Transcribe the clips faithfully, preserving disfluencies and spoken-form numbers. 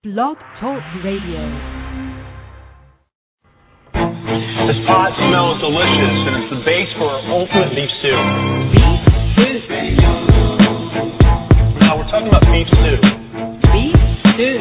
Blog Talk Radio. This pot smells delicious, and it's the base for our ultimate beef stew. Beef stew. Now we're talking about beef stew. Beef stew.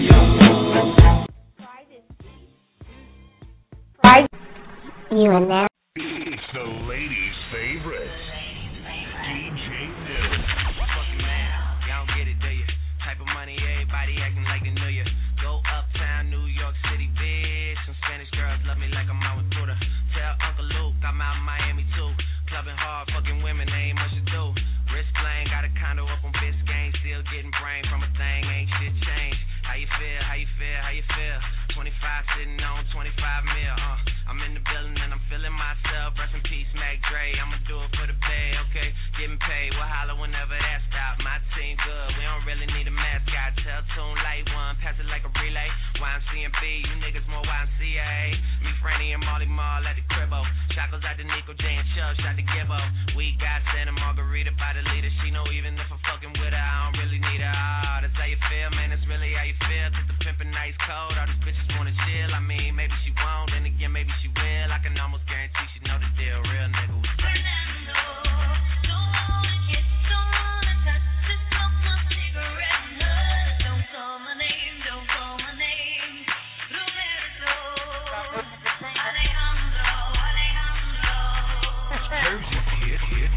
Fried. You and that. It's the ladies' favorite. D J New. Fucking man, y'all don't get it, do you? Type of money, everybody acting like they knew you. Go uptown, New York City, bitch. Some Spanish girls love me like I'm out with Buddha. Tell Uncle Luke I'm out in Miami too. Clubbing hard, fucking women, ain't much to do. Wrist playing, got a condo up on Biscayne. Still getting brain from a thing, ain't shit changed. How you feel, how you feel, how you feel? twenty-five sitting on twenty-five mil, uh. I'm in the building and I'm feeling myself. Rest in peace, Mac Dre. I'ma do it for the pay, okay? Getting paid, we'll holler whenever that stop. My team good, we don't really need a mascot. Tell Tune Light One, pass it like a relay. Y M C and B, you niggas more Y M C A. Me, Franny, and Molly Mall at the cribbo. Chocos out to Nico J and Chubb, shot to Gibbo. We got Santa Margarita by the leader. She know even if I'm fucking with her, I don't really need her. Oh, that's how you feel, man, that's really how you feel. Cause the pimpin' nice cold, all these bitches wanna chill. I mean, maybe she won't, then again, maybe she will. I can almost guarantee she know the deal. Real nigga was Fernando, don't wanna kiss, don't wanna touch, just smoke my cigarette. No, don't call my name, don't call my name. Roberto, Alejandro, Alejandro. Jersey Kid, Kid.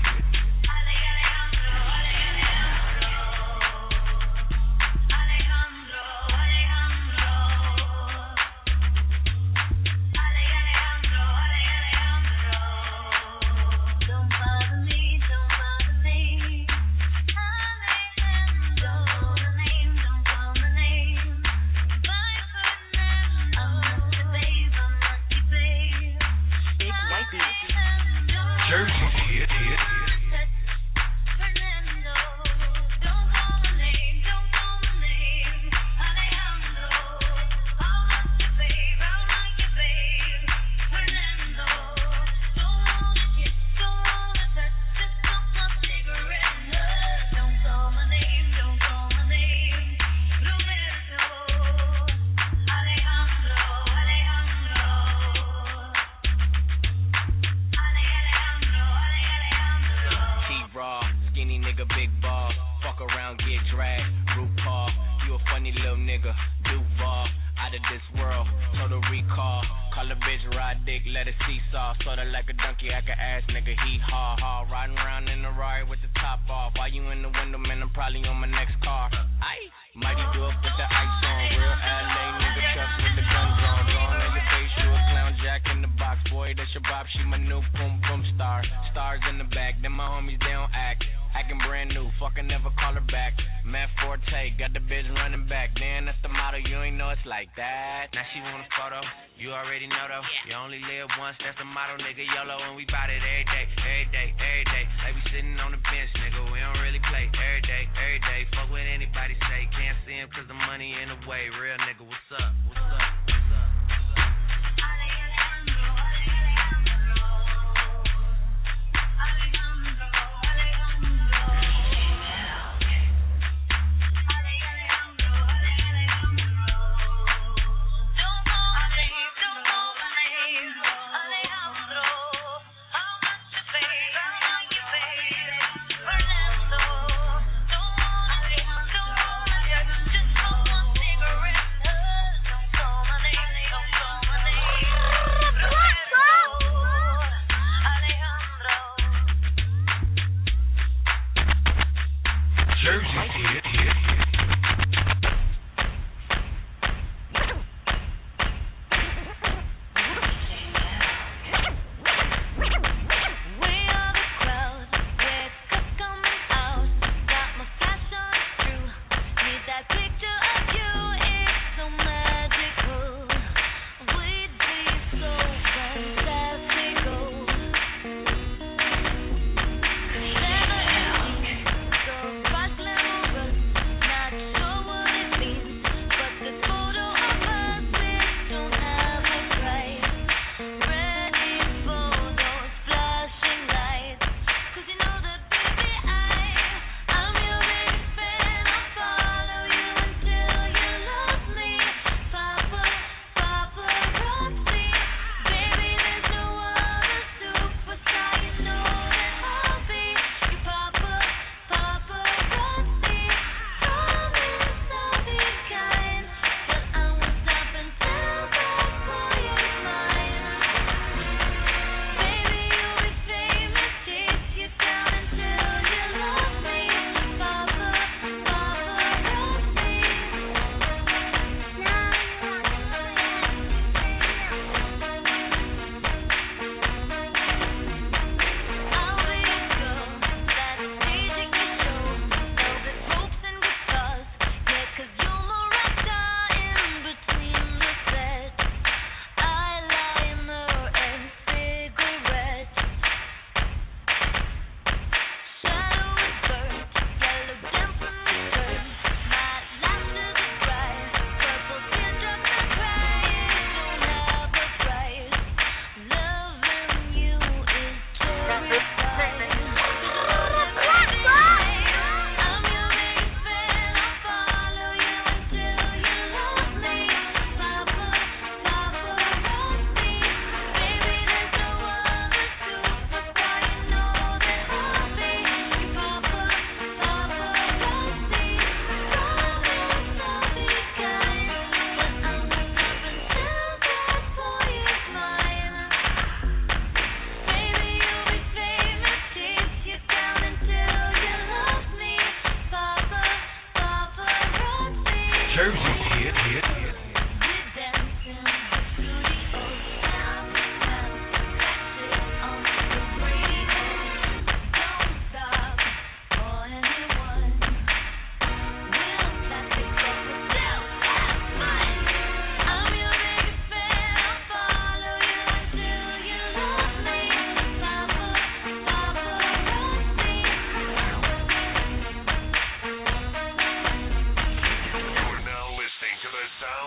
Sound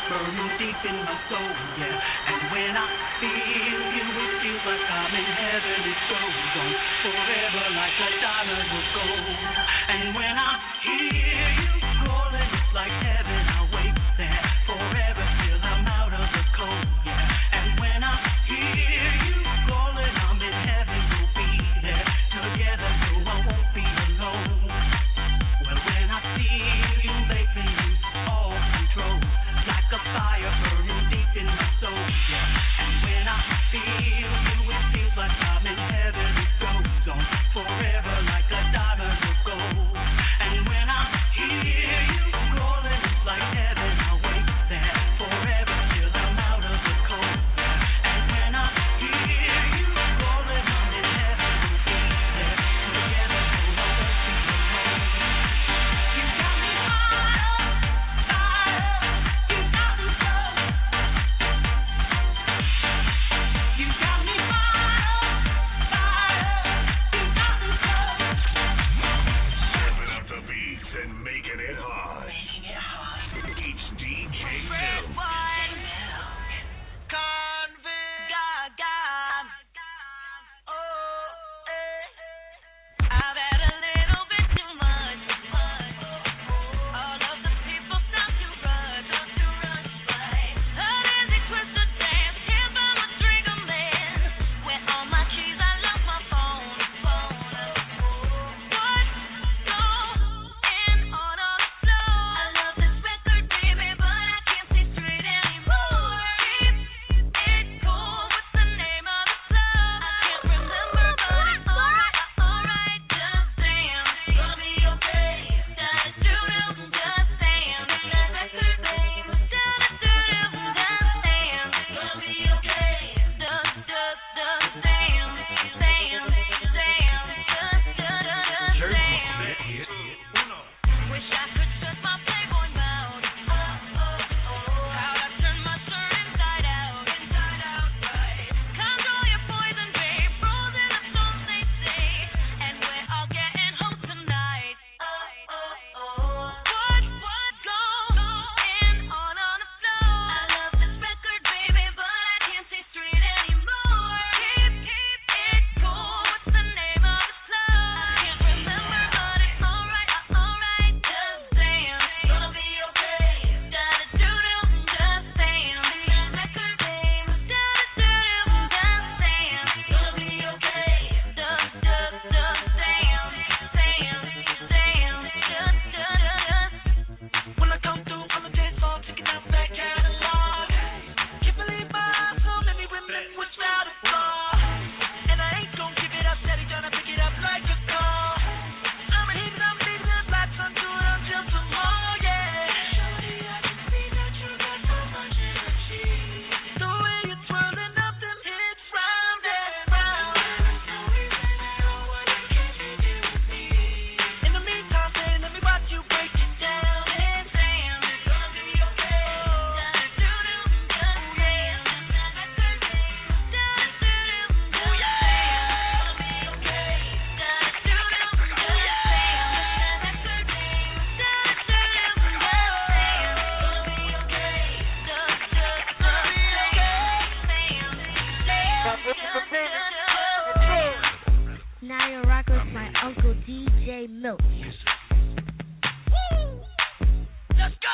burning deep in my soul, yeah. And when I feel you, it feels like I'm in heaven. It goes on forever like a diamond of gold. And when I hear you calling, it's like heaven. I wait there forever till I'm out of the cold, yeah. And when I hear you calling, I'm in heaven. We'll be there together, so I won't be alone. Well, when I feel you, baby, lose all control, like a fire burning deep in my soul, yeah. And when I feel you, it feels like I'm in heaven. It goes on forever like a diamond of gold. And when I hear you calling, it's like heaven. I wait there forever till I'm out of the cold. And when I hear you calling, I'm in heaven. We'll be there together, so I won't be alone. You got me fire, fire. You got me so. You got me fire, fire. You got me so. Stepping up the beats and making it hot. It's D J Milk. Convict. God, God. Oh, eh. I've had a little bit too much. All of the people stop to rush. A dizzy twist of dance. Can't buy my drink a man. Where all my keys, I lost my phone. What's going on on the floor? I love this record, baby, but I can't see straight anymore. Keep it cool. What's the name of the club? I can't remember, but it's alright, alright. Just damn, gonna be okay. Just do do, just damn. That record, baby. Just do do, just damn. Gonna be okay. Just, just, just damn, damn, damn. Just, just, just damn. Wish I could shut my Playboy mouth. How'd I turn my shirt inside out? Inside out, right. Control your poison, babe. Frozen up, so they say. And we're all getting home tonight. What's what's going on on the floor? I love this record, baby, but I can't see straight anymore. Keep keep it cool. What's the name of the club? I can't remember, but it's alright, alright. Just damn, gonna be okay. Gotta do do, just damn. That record, baby. Gotta do do, just damn. Gonna be okay. Just, just, just damn, damn, damn. Just, just, just. When I come through on the dance floor, checking out that catalog. Can't believe my eyes, so many women with out of flaw. And I ain't gon' give it up, steady tryna pick it up like a car. I'ma hit it, I'm leaving it, lights on, do it until tomorrow, yeah. Shorty, I can see that you got so much energy. The way you're twirling up them hips round and round. There's no reason at all why you can't take it with me. In the meantime, say, let me watch you break it down. And damn, it's gonna be okay. Just do do, just damn. That record, baby. Just do do, just damn. Gonna be okay. Just do do, just damn. That record, baby. Just do do, just damn. Gonna be okay. Just, just, just damn. Now you're rocking with my uncle D J Milk. Woo! Let's go!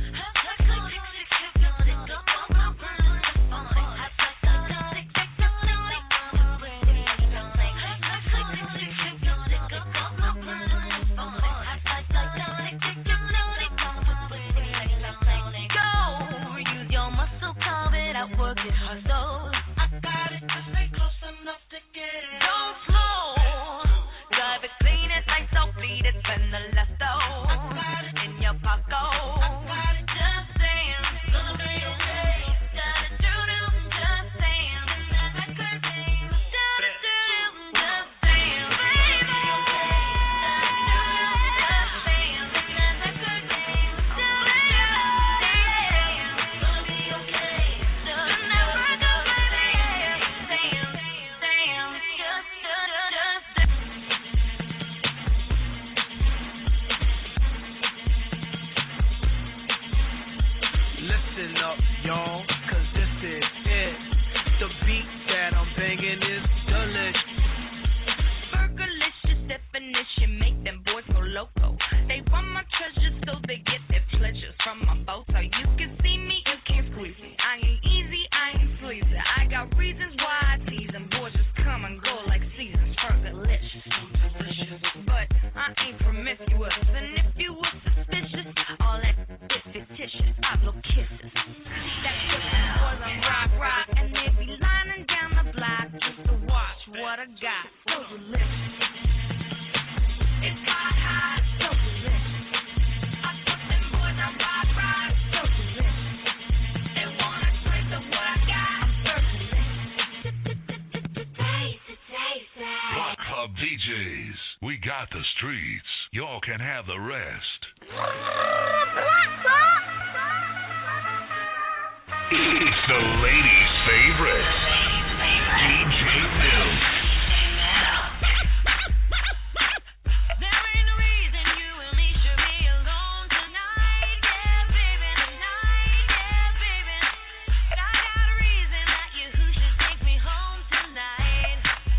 Go! Use your muscle, carve it out, work it hustle. I got it, just stay close enough to get it. Don't slow. Drive it, clean it, lights out, bleed it, spend the leftovers in your pocket. and it's delicious. Burgerlicious definition, make them boys go loco. They want my treasures so they get their pleasures from my boat. So you can see me, you can't squeeze me. I ain't easy, I ain't sleazy. I got reasons why I tease them. Boys just come and go like seasons. Burgerlicious, but I ain't promiscuous. And if you were suspicious, all that is fictitious. I blow kisses. That's what them boys on rock, rock, and they be lining down the block just to watch what I got. So delicious. It's hot, hot, so delicious. I put them boys on rock, rock, so delicious. They wanna taste of what I got. I'm delicious. Taste it, taste it. Rock Club D Js, we got the streets. Y'all can have the rest. It's the ladies' favorite, D J Milk. There ain't no reason you and me should be alone tonight, yeah, baby, tonight, yeah, baby. But I got a reason that you who should take me home tonight.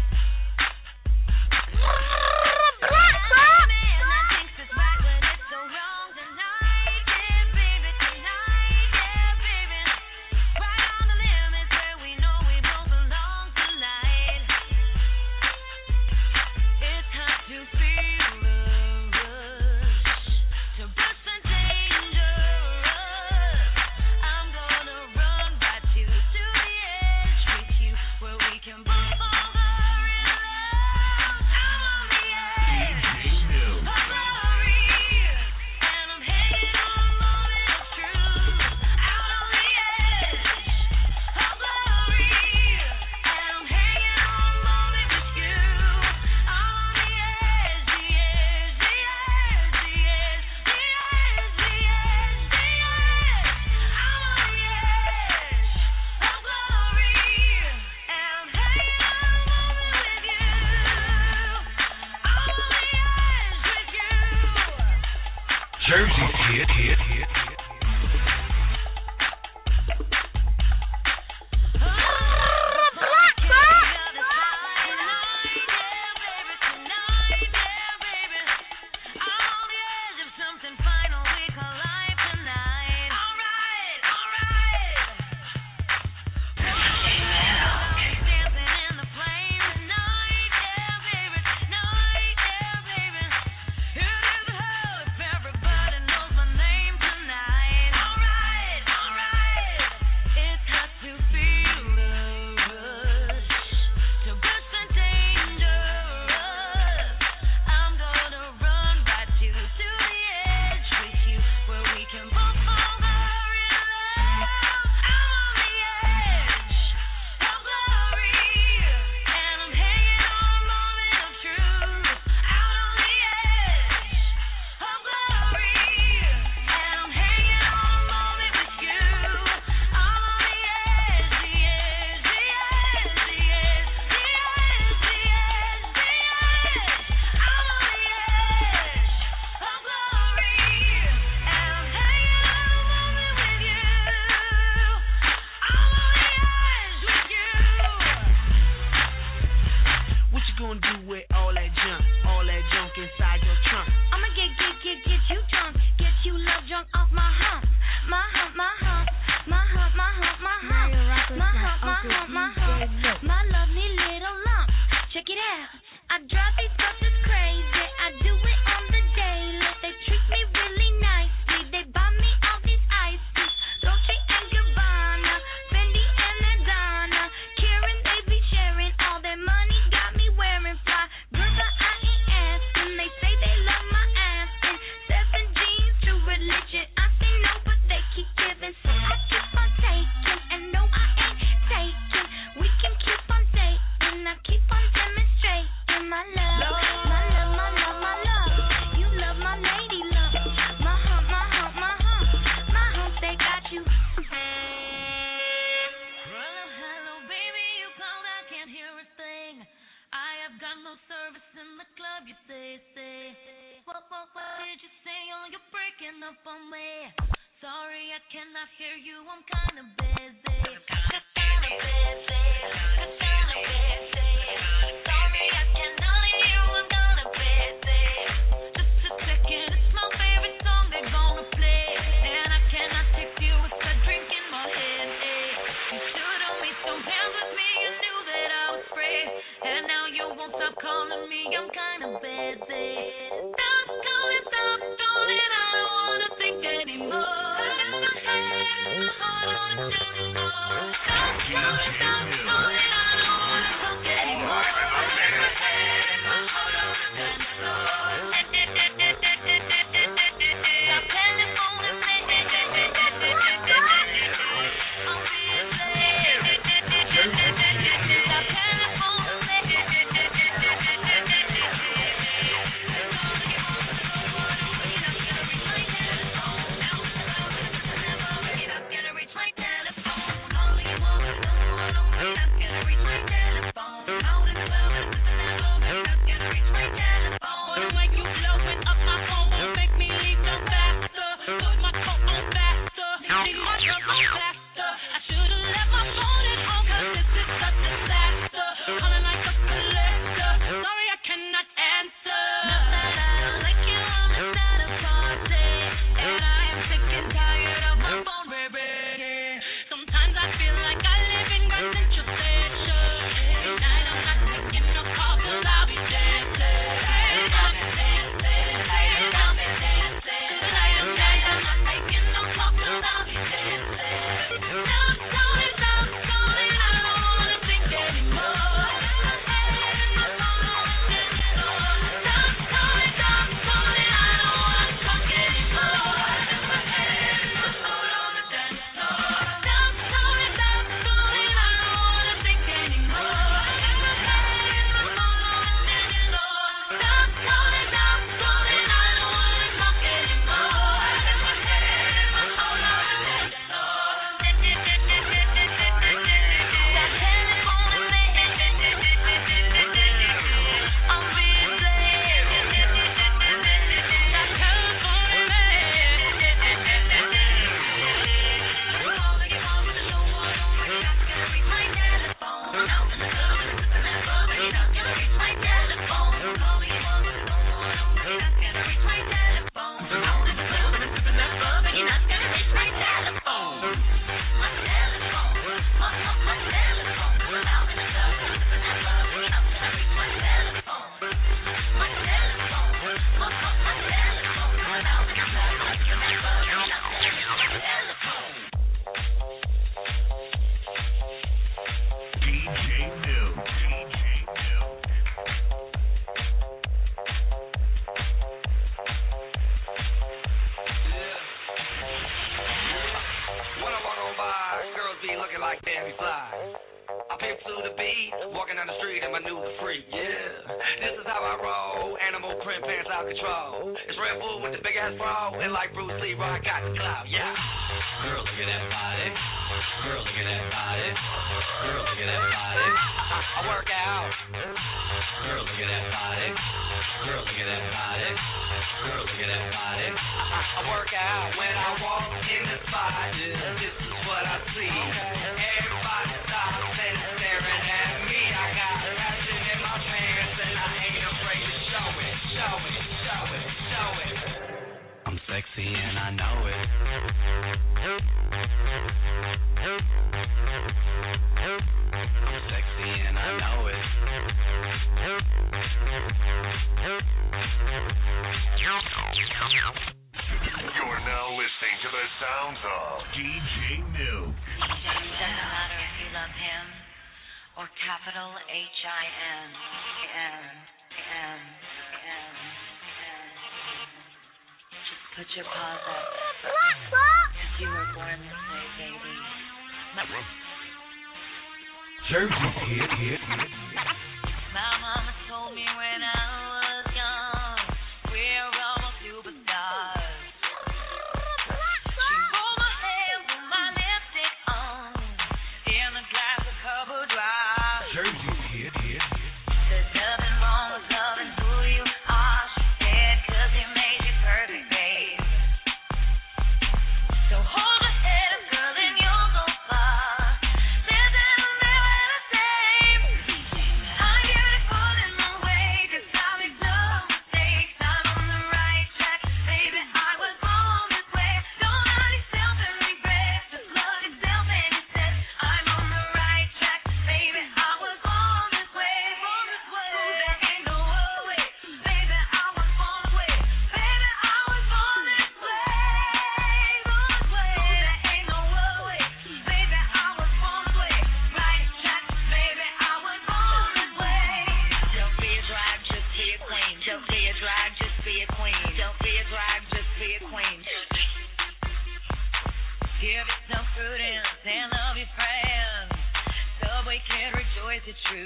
Man that thinks it's right when it's so wrong tonight, yeah, baby, tonight, yeah, baby. Right on the limits where we know we don't belong tonight. It's hard to feel the rush, to burst and dangerous. I'm gonna run right to to the edge with you, where we can both fall in love. I'm on the edge of glory, and I'm hanging on a moment of truth. Out on the edge of glory, and I'm hanging on a moment with you. I'm on the edge, the edge, the edge, the edge, the edge, the edge, the edge. I'm on the edge of glory, and I'm hanging on a moment with you. I'm on the edge with you. Jersey's hit, hit, hit, hit. Everybody knows my name tonight. Alright, alright. It's hard to feel the rush, to burst and dangerous. I'm gonna run right to to the edge with you, where we can both fall in love. I'm on the edge of glory, and I'm hanging on a moment of truth. Out on the edge of glory, and I'm hanging on a moment with you. I'm on the edge, the edge, the edge, the edge, the edge, the edge, the edge. I'm on the edge of glory, and I'm hanging on a moment with you. I'm on the edge with you. What you gonna do with all that junk, all that junk inside your trunk? I'ma get, get, get, get you drunk, get you love drunk off my hump, my hump, my hump, my hump, my hump, my hump, my hump, my hump, my hump, my lovely little lump. Check it out, I drive these buses crazy, I do it on the daily. They treat me really nicely, they buy me all these ices, Dolce and Gabbana, Fendi and Adana, Karen, they be sharing all their money, got me wearing fly. Girls, I ain't asking, they say they love my ass. And seven jeans to religion, I say no, but they keep giving, so I keep on taking. And no, I ain't taking. We can keep on dating, I keep on demonstrating my love, my love, my love, my love. You love my lady love, my hump, my hump, my hump, my hump, they got you. Hello, hello, baby, you called, I can't hear a thing. I have got no service in the club, you say, say. What, what, what did you say? Oh, you're breaking up on me. Sorry, I cannot hear you, I'm kinda busy. Kinda busy, kinda busy. a bad thing. Stop calling, stop calling, I don't wanna think anymore. Got my head in my heart on a shooting star. Stop calling, stop calling, I don't wanna talk anymore. Got my head in my heart on a shooting star.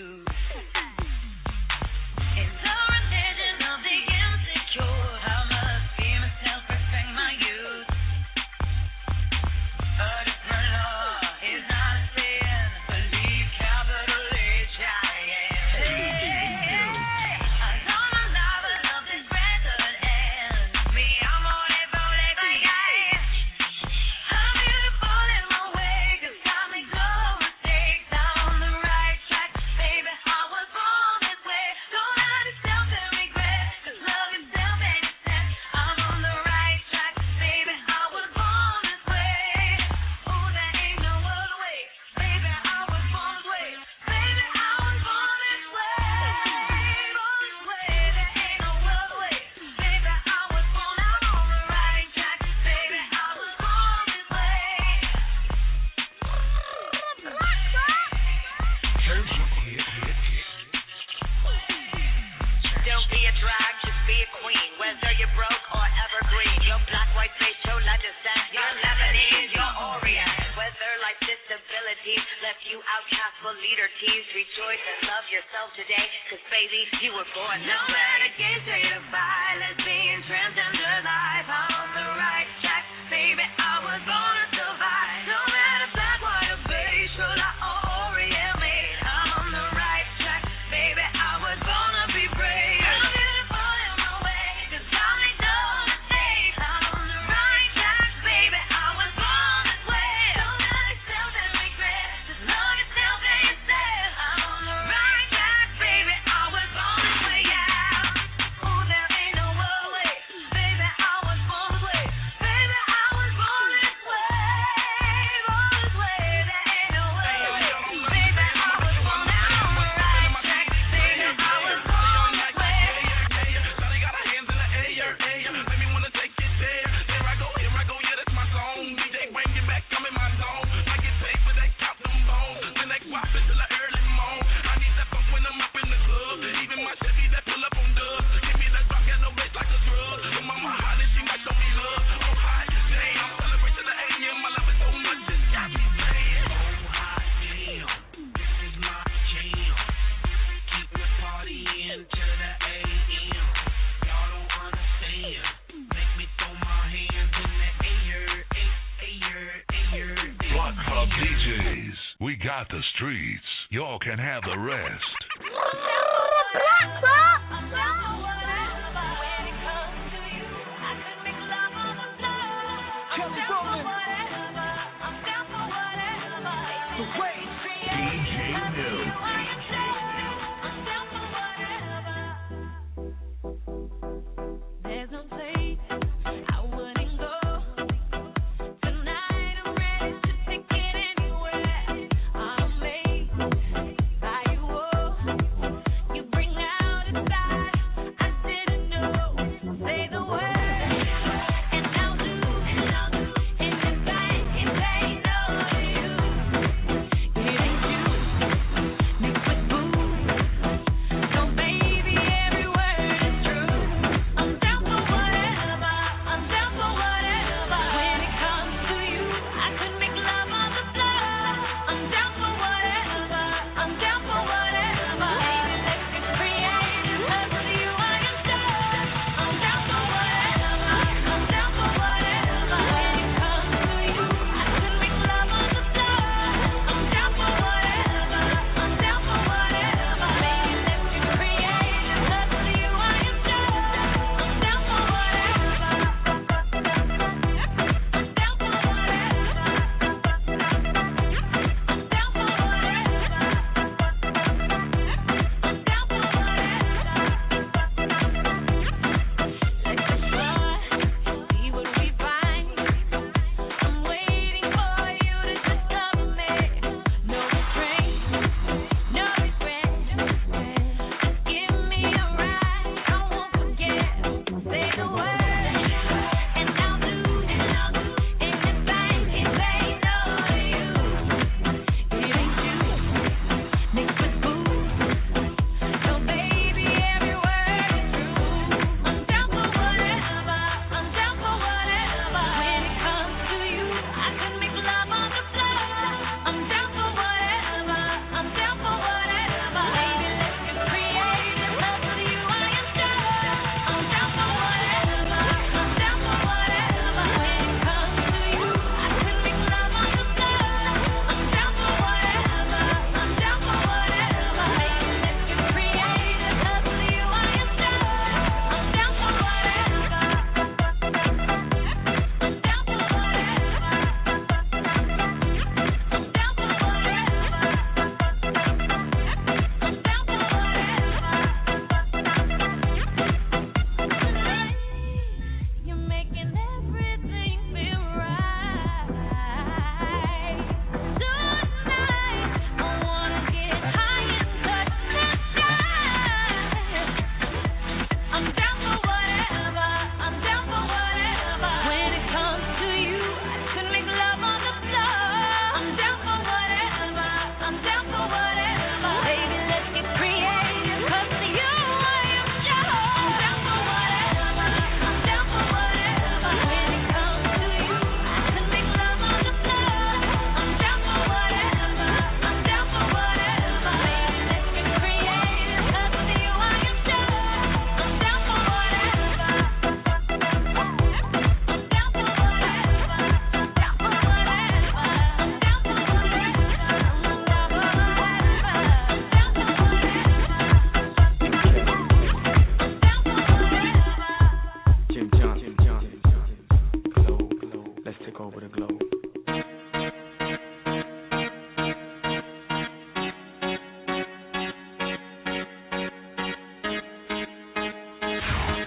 Black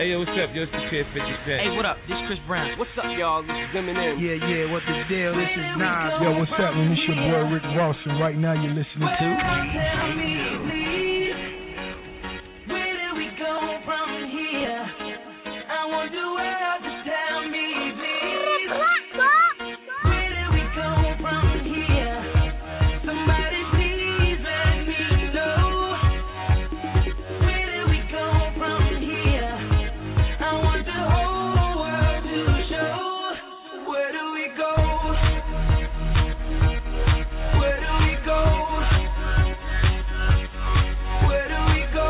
Hey, yo, what's up? Yo, it's the Kid fifty Cent. Hey, what up? This Chris Brown. What's up, y'all? This is Eminem. Yeah, yeah, what the deal? This is Nas. Yo, what's happening? This your boy Rick Ross, and right now you're listening to... Tell me, please, where do we go from here? I want the world to tell me, please. Where do we go from here? Somebody please let me know. Where do we go from here? I want the whole world to show. Where do we go? Where do we go? Where do we go?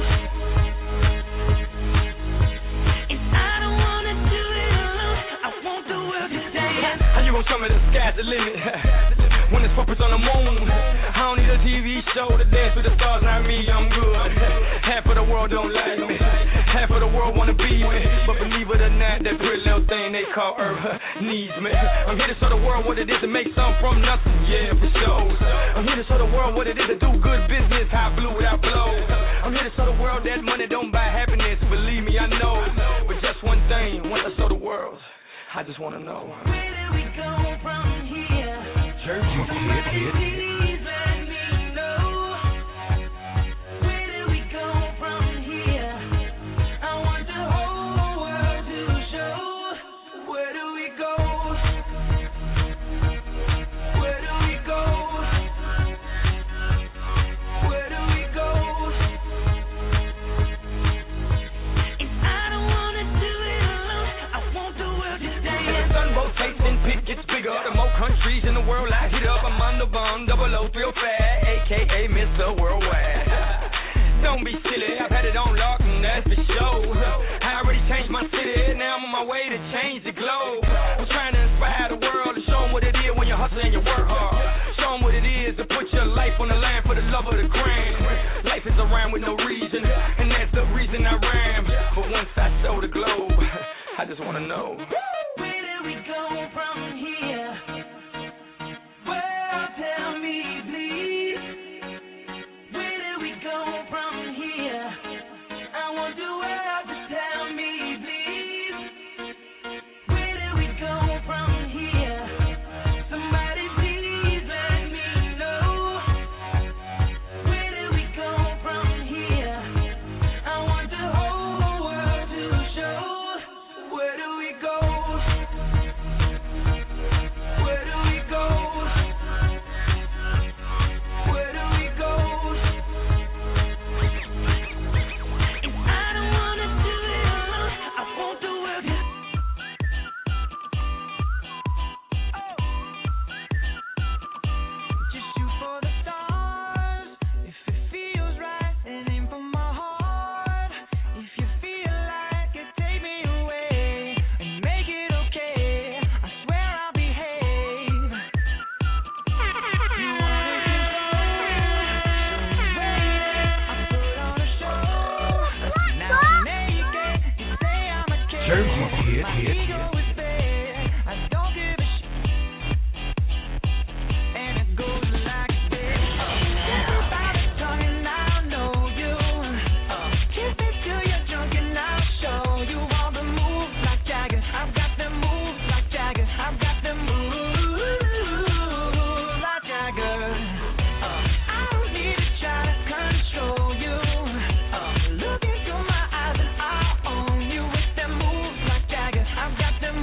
And I don't wanna do it alone. I want the world to dance. How you gonna tell me the sky's the limit? When it's purpose on the moon, I don't need a T V show to dance with the stars. Not me, I'm good. Half of the world don't like me. Half of the world wanna be me. But believe it or not, that pretty little thing they call Earth needs me. I'm here to show the world what it is to make something from nothing. Yeah, for sure. I'm here to show the world what it is to do good business. How I blew without blow. I'm here to show the world that money don't buy happiness. Believe me, I know. But just one thing, once I show the world, I just wanna know. Where do we go from here? Jersey, hit, hit, hit. Please let me know. Where do we go from here? I want the whole world to show. Where do we go? Where do we go? Where do we go? And I don't wanna do it alone. I want the world to As the dance. sun rotates and pit gets bigger, the more countries in the world I hit up. I'm on the bomb, double O, real fast, A K A Mister Worldwide. Don't be silly, I've had it on lock, and that's for sure. I already changed my city, now I'm on my way to change the globe. I'm trying to inspire the world and show them what it is when you hustle and you work hard. Show them what it is to put your life on the line for the love of the grand. Life is a rhyme with no reason, and that's the reason I rhyme. But once I show the globe, I just wanna know. Where do we go from here? Well, tell me, please. Where do we go from here? I want the world to tell me, please. Where do we go from here? Somebody please let me know. Where do we go from here? I want the whole world to show. Where do we go? Where do we go? Where do we go? And I don't wanna do it alone. I want the world to. Just shoot for the stars. If it feels right, and aim for my heart. If you feel like it, take me away and make it okay. I swear I'll behave. You wanna get bold, so wait. I put on a show. Now I'm naked. You say I'm a kid. Jersey, hit, My hit, ego is bad. I don't give a shit. And it goes like this. Kiss me by the tongue and I'll know you. Kiss me till you're drunk and I'll show you all the moves like Jagger. I've got the moves like Jagger. I've got the moves like Jagger. I don't need to try to control you. Look into my eyes and I'll own you with them moves like Jagger. I've got them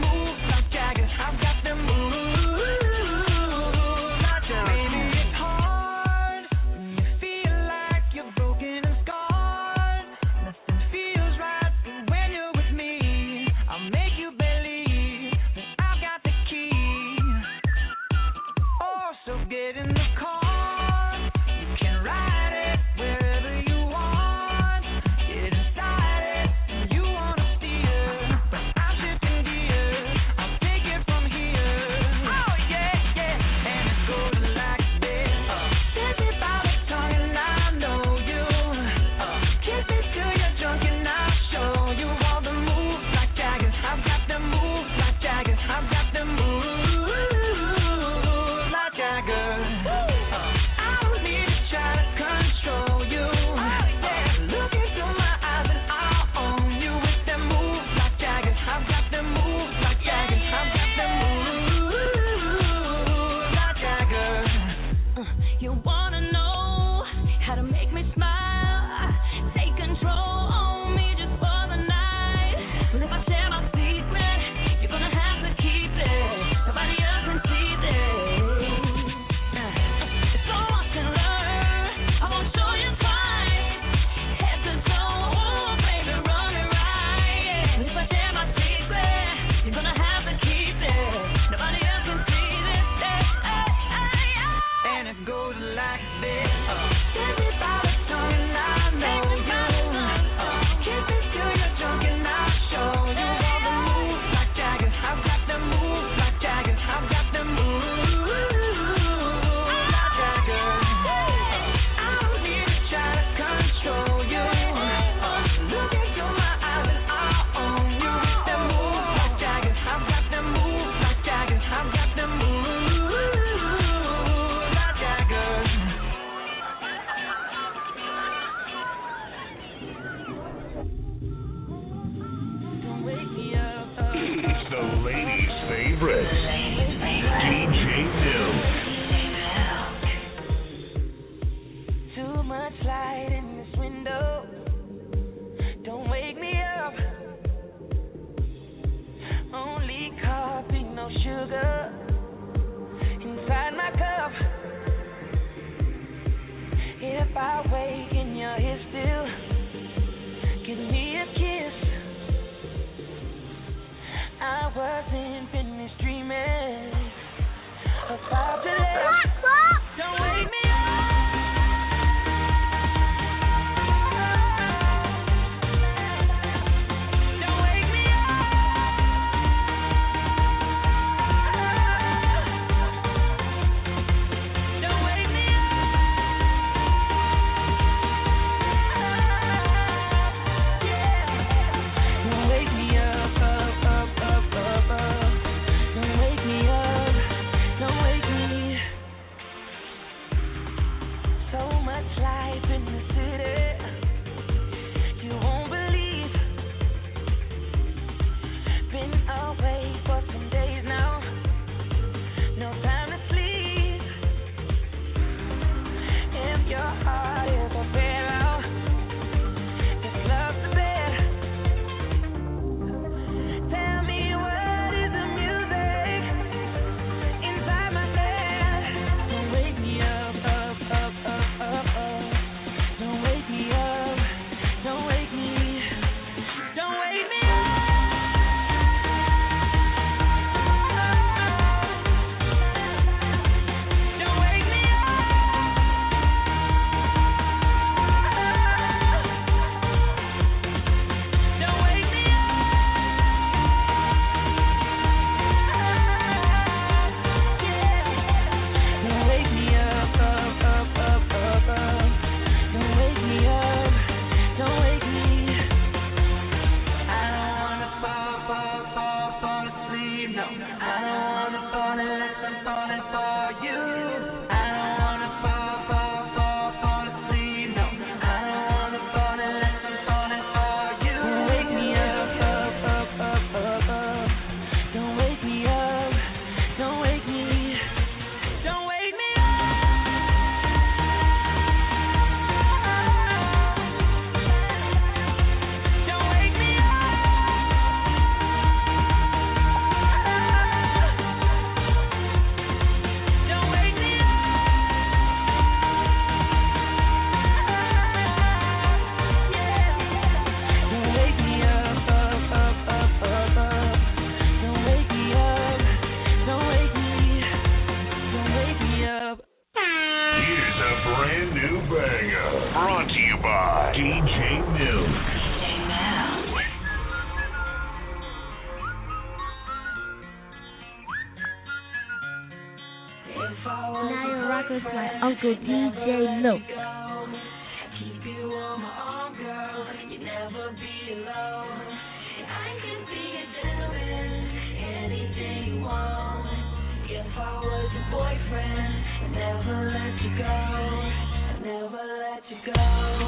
with D J Milk. Keep you on my arm, girl. You never be alone. I can be a gentleman, anything you want. If I was your boyfriend, I'd never let you go. I'd never let you go.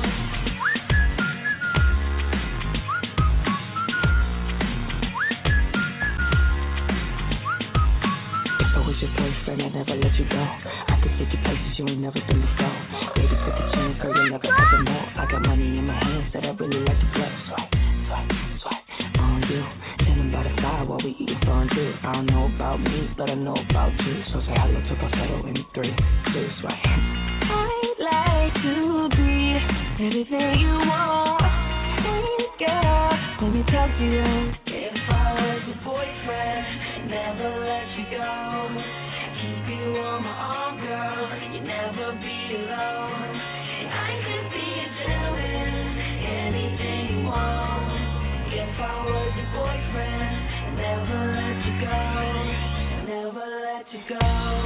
Your boyfriend, I never let you go. I could take you places you ain't never been before. Baby, take a chance, girl, you'll never ever know. I got money in my hands that I really like to blow. Swipe, swipe, swipe on you. Standing by the fire while we eating fondue. I don't know about me, but I know about you. So say hello to falsetto in three, two, swipe. I'd like to be everything you want. Hey, girl, let me talk to you. If I was your boyfriend, I'd never let you go. Keep you on my arm, girl. You never be alone. I can be a gentleman, anything you want. If I was your boyfriend, I'd never let you go. I'd never let you go.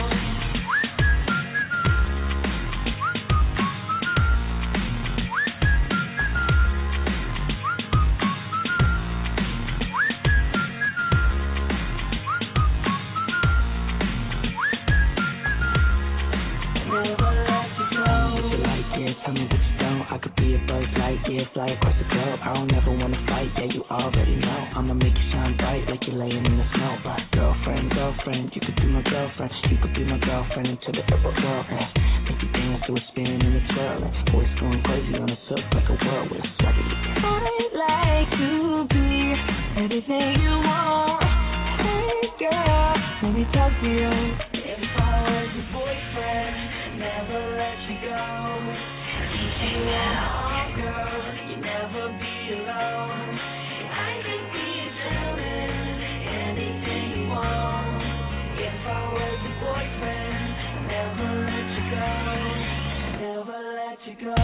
Tell me what you don't. I could be a bird flight, yeah, fly across the globe. I don't ever wanna fight, yeah, you already know. I'ma make you shine bright like you're laying in the snow. But girlfriend, girlfriend, you could be my girlfriend. You could be my girlfriend until the upper world ends. Make you dance to a spin and a twirl. Boys going crazy on the silk like a whirlwind. I'd like to be everything you want. Hey girl, let me talk to you. If I was your boyfriend, I'd never let you go. You are, girl, you never be alone. I can be a gentleman, anything you want. If I was your boyfriend, I'd never let you go. I'd never let you go.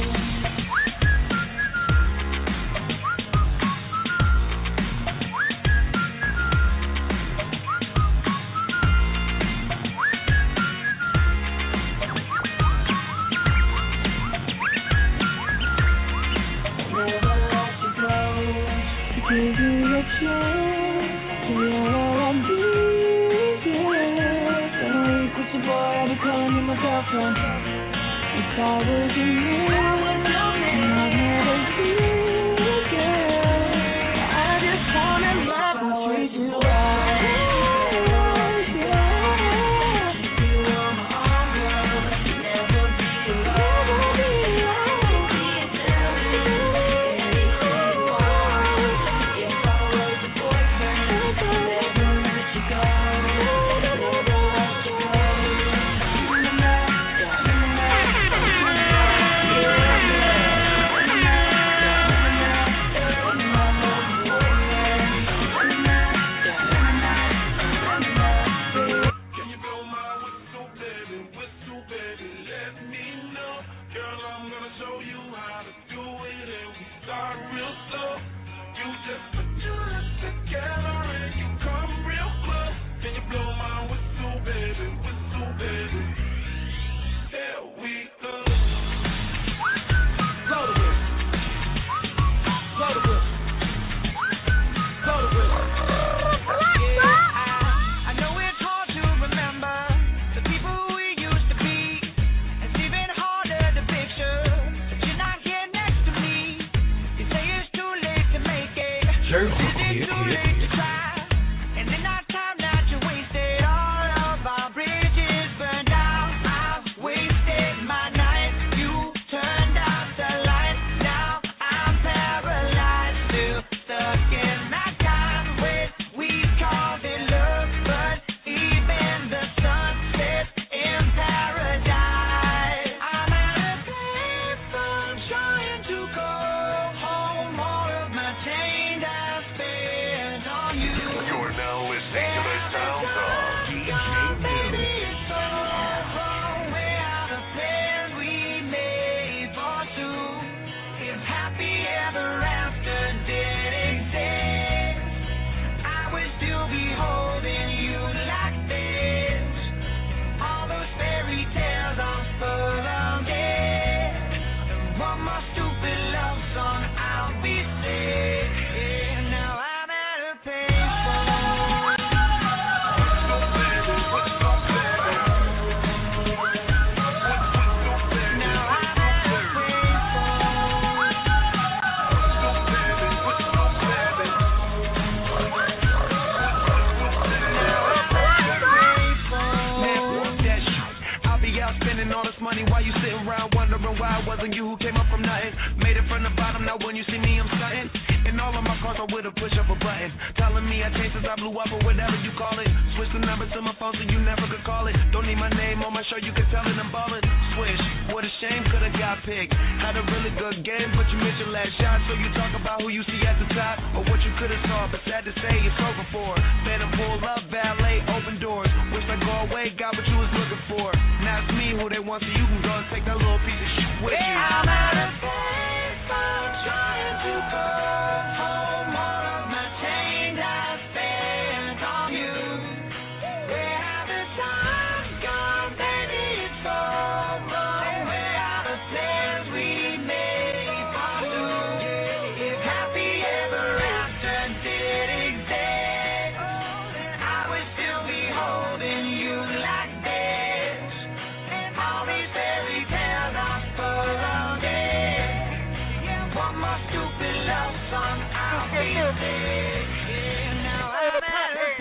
Give you a chance, you're all I need, yeah. Don't wait, put your boy, I'll be calling you my girlfriend. If I was you, I'd never see you, girl. I just wanna love and treat you right. Holding you like this, all those fairy tales are full. my stupid love song, I'll be sick. Yeah, now I'm at a payphone. Now I'm at a spending all this money while you sitting around wondering why it wasn't you who came up from nothing. Made it from the bottom, now when you see me, I'm stunting. In all of my cars, I would've pushed up a button. Telling me I changed since I blew up or whatever you call it. Switch the number to my phone so you never could call it. Don't need my name on my show, you can tell it I'm ballin'. Swish, what a shame, could've got picked. Had a really good game, but you missed your last shot. So you talk about who you see at the top or what you could've saw, but sad to say it's over for. Phantom pull up, valet, open doors. Wish I go away, got what you was looking for. Now it's me who they want, so you can go and take that little piece of shit with you. I'm out of payphone, trying to go home. All of my change I spent on you. Where have the time gone, baby? It's over. We're out of plans we made for two. If happy ever after did exist, I would still be holding you like this. All these fairy tales are full of it. One more stupid love song, I'll be sick. Yeah, now I'm at a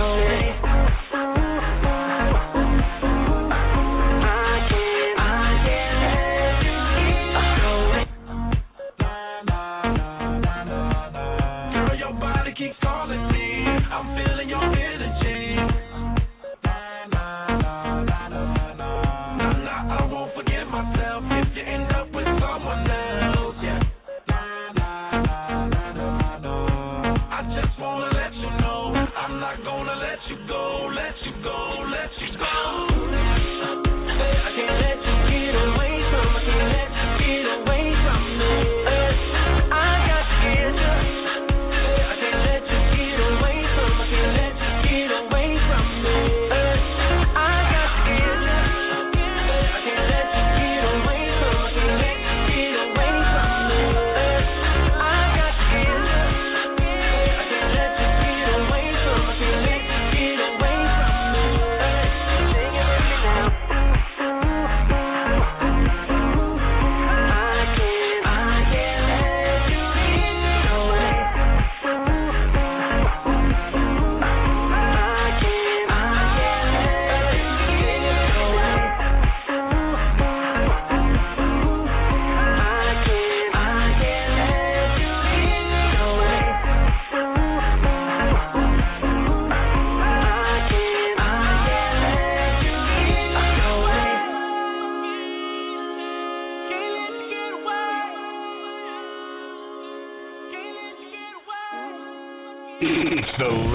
I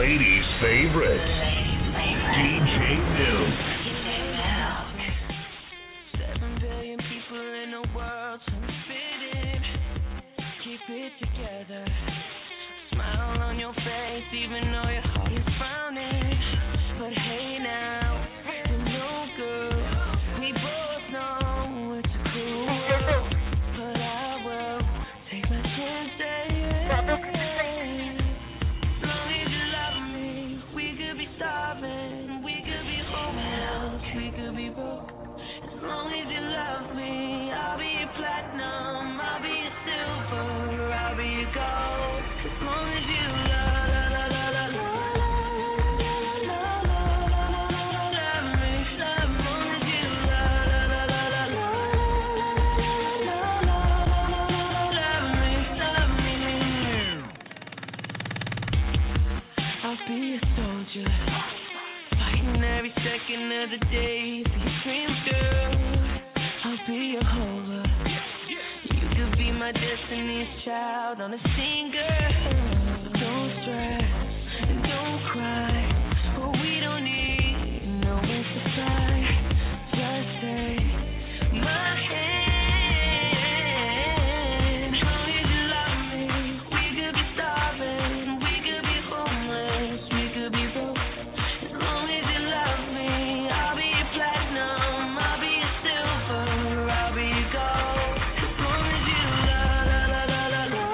ladies' favorite, D J Milk. Seven billion people in the world trying to fit in. Keep it together. Smile on your face, even though your heart is frowning. But hey now, you're no good. We both know it's cruel. But I will take my chances. As long as you love me, we could be starving, we could be homeless, we could be broke. As long as you love me, I'll be your platinum, I'll be your silver, I'll be your gold. As long as you love, love, love, love, love, love, love, love me. As long as you love, love, love, love, love, love me, love me. I'll be a soldier, fighting every second of the day for your dreams, girl. I'll be your holder. You could be my destiny's child on a singer. Don't stress and don't cry. Oh, we don't need no one to supply. Just take my hand. As long as you love me, we could be starving, we could be homeless, we could be broke. As long as you love me, I'll be your platinum, I'll be your silver, I'll be your gold. As long as you love, love, love, love, love, love,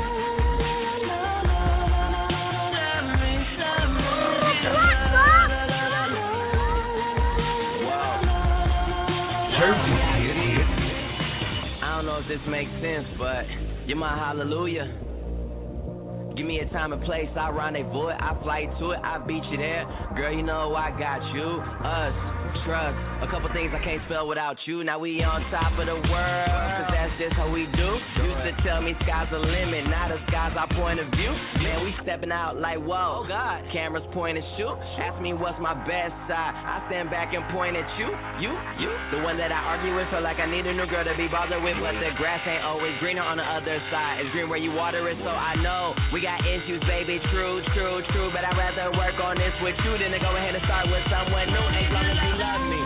love me, love me. Jersey hit, hit. I don't know if this makes sense, but you're my hallelujah. Give me a time and place, I rendezvous it, I fly to it, I beat you there. Girl, you know I got you, us, trust. A couple things I can't spell without you. Now we on top of the world, cause that's just how we do. Used to tell me sky's the limit, now the sky's our point of view. Man, we stepping out like whoa, God. Cameras point and shoot. Ask me what's my best side, I stand back and point at you. You, you, the one that I argue with, feel like I need a new girl to be bothered with. But the grass ain't always greener on the other side. It's green where you water it, so I know we got issues, baby, true, true, true. But I'd rather work on this with you than to go ahead and start with someone new. As long as you love me.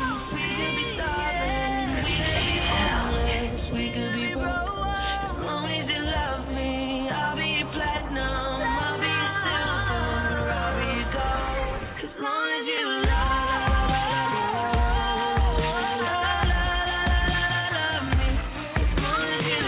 We could be broke. As long as you love me, I'll be your platinum, I'll be your silver, I'll be your gold. As long as you love, love me. As long as you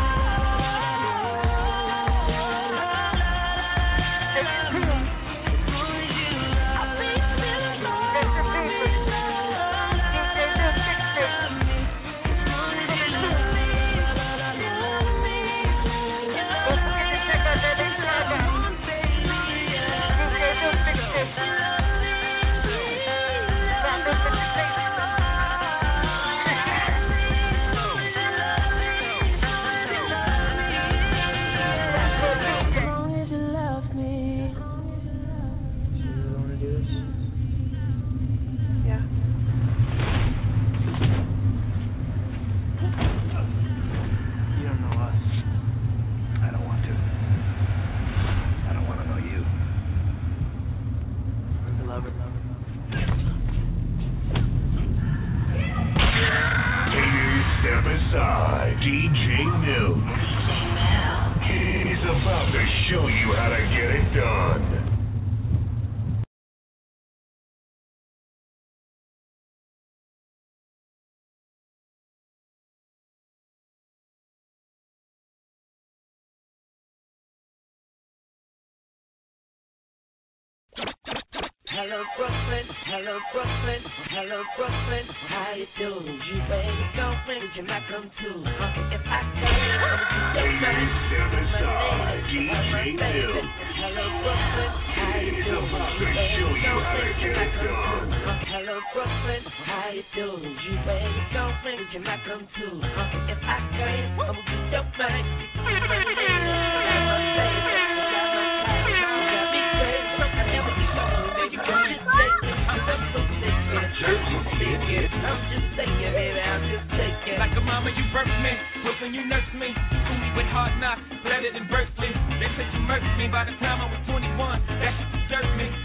D J Milk is about to show you how to get it done. Hello Brooklyn, hello Brooklyn, hello Brooklyn. How you doing? You baby girlfriend, can I come too? If I can, I'm Side, D J Milk hello Brooklyn, how you is doing? about to show you how to get it done. Hello Brooklyn, how you doing? You baby girlfriend, can I come too? If I can, I'm gonna be your man. I'm just saying, baby, I'm just saying. Like a mama, you birthed me, when you nursed me. Schooled me with hard knocks, better than Berkeley. They said you murked me by the time I was twenty-one. That shit disturbed me.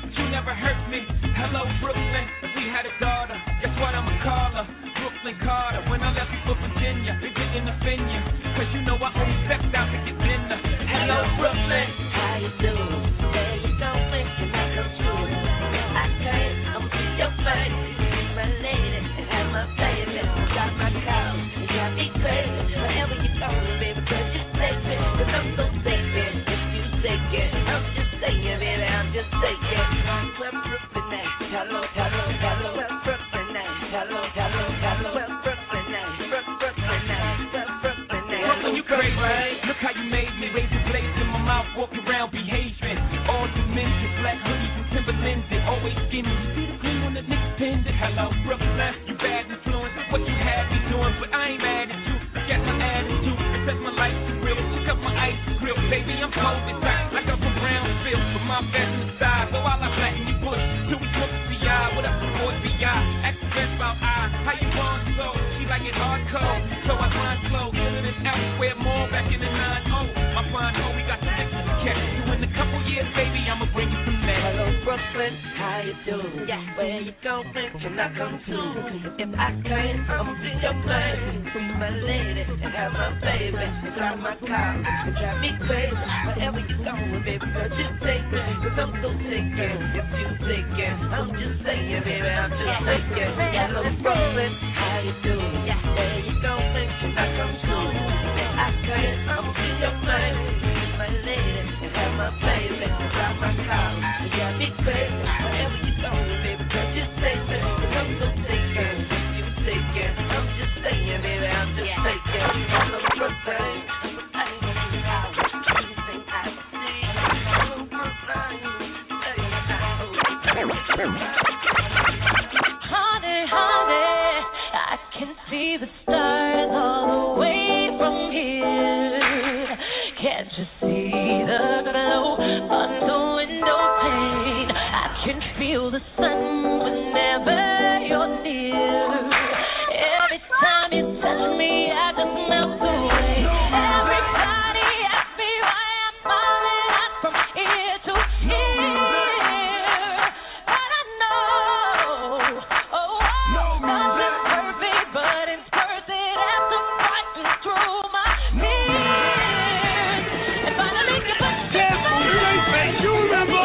Brooklyn, we had a daughter. Guess what I'ma call her? Brooklyn Carter. When I left for Virginia, it didn't offend you. Cause you know I only stepped out to get dinner. Hello, Brooklyn. How you doing? Where you going? Can I come through? I can't. I'm see your face. My lady and have my baby. Got my car. You got me crazy. Wherever you going, baby, cause you take me. Cause I'm so sacred. If you take it, I'm just saying, baby, I'm just saying. Where Brooklyn at? Hello, hello, hello. Where Brooklyn at? Hello, hello, hello. Where Brooklyn at? Where Brooklyn at? Where Brooklyn at? Brooklyn, you crazy. Look how you made me. Razor blades in my mouth, walk around behaving. All dimensions, black hoodies and Timberlands, and always skinny. You see the green on the next pendant. Hello, Brooklyn. You bad influence, what you had me doing, but I ain't mad at you. Forget my attitude, because my life too real. Look up my ice grill, baby, I'm cold inside. Like I'm from Brownsville, but my fashion style. So while I flatten you push, till we cook the eye. What up, boy, B I? Ask the best about I. How you want so? She like it hardcore, so I grind slow. Living in elsewhere more back in the nine oh. My fine hoe, we got the next to catch. You in a couple years, baby, I'ma bring you some next. Hello, Brooklyn, how you doing? Yeah. Where you going? Can I come too? If I can, I'ma see your place. My lady and have my baby. Drive my car and drive me crazy. Wherever you going, baby, cause you take me. Cause I'm so taken. If you taken, I'm just saying, baby, I'm just saying. Hello, Brooklyn, how you doing? Yeah. Where you going? Can I come too? If I can, I'ma see your place. My lady and have my baby. Drive my car and drive me crazy. Wherever you going, baby, cause you take me. Cause I'm so taken. If you taken, I'm just saying, baby, I'm just saying. Hello, Brooklyn. Honey, honey, I can see the stars all the way from here. Can't you see the glow on the window pane? I can feel the sun whenever you're near. Every time you touch me, I just melt away. Everybody asks me why I'm falling out from ear to ear. But I know, oh, nothing's perfect, but it's worth it after fighting through my fears. And finally you put your face, you remember.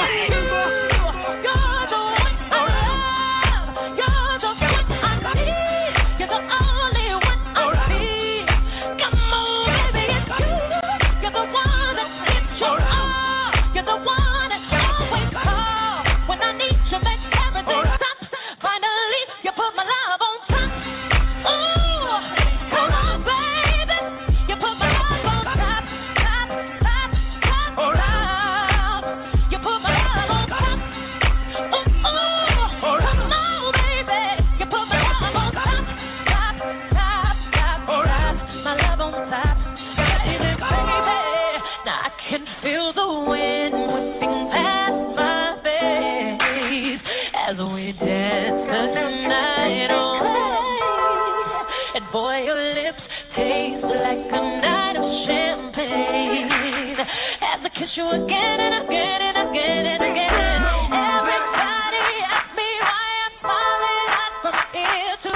You're the one I love. You're the one I need. You're the only one I need. Come on, baby, it's you. You're the one that gives your all. You're the one that always call when I need you, make everything stop. Finally, you put my love on top. Ooh, come on, baby. You put my love on top, top, top, top, top. You put my love on top. Ooh, ooh, come on, baby. You put my love on top, top, top, top, top. My love on top, baby, baby. Now I can feel the wind whipping past my face as we dance the night away. And boy, your lips taste like a night of champagne as I kiss you again and again and again and again. Everybody asks me why I'm falling out from ear to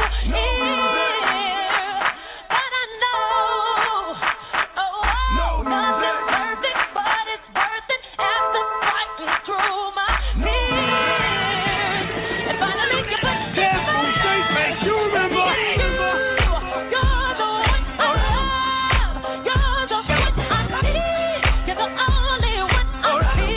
ear. But I know, oh, nothing's perfect, but it's worth it after fighting through my fears. And finally you put your face, you remember. You're the one I love. You're the one I need. You're the only one I need.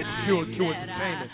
Pure Q Entertainment.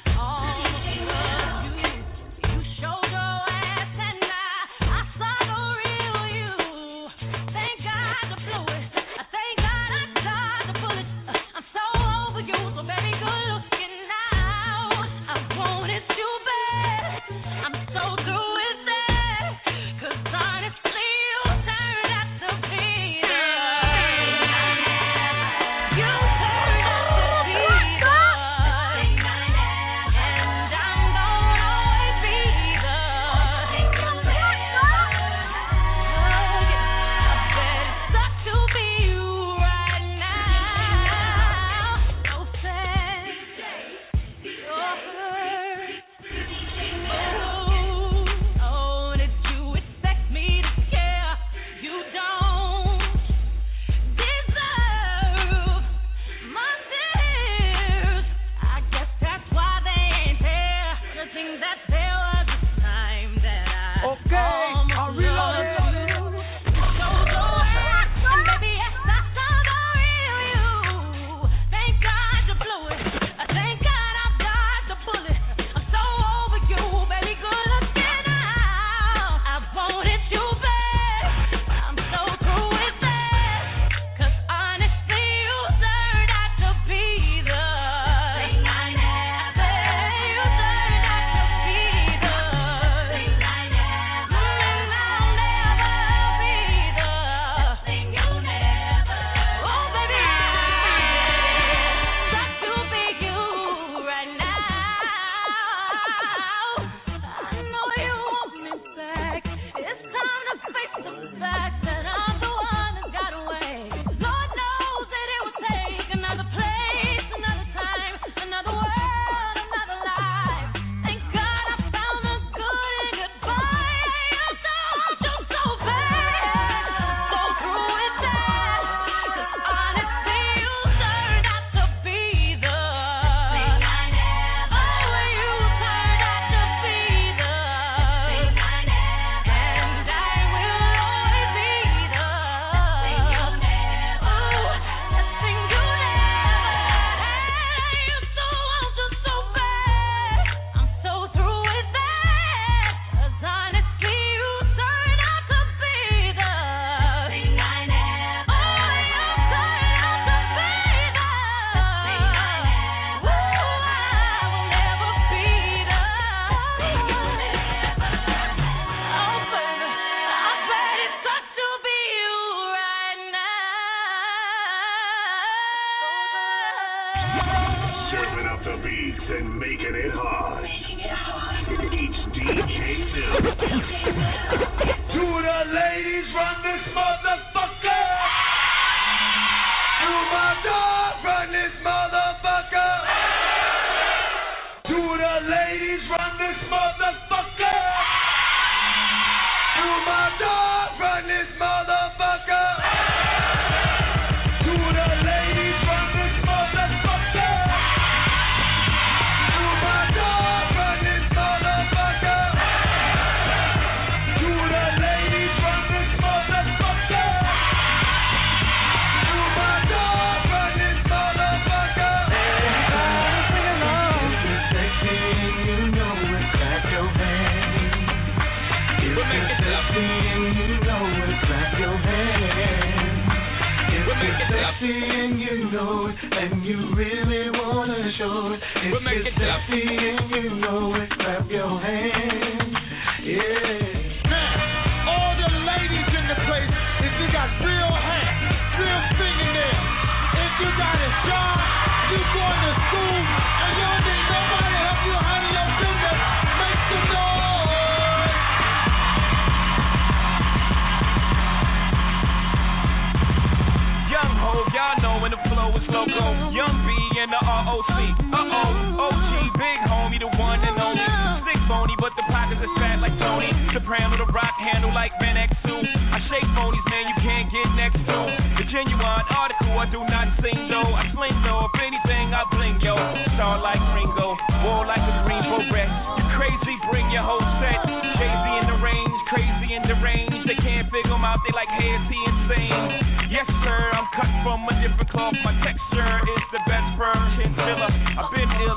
Yes, sir, I'm cut from a different cloth. My texture is the best firm chinchilla. I've been ill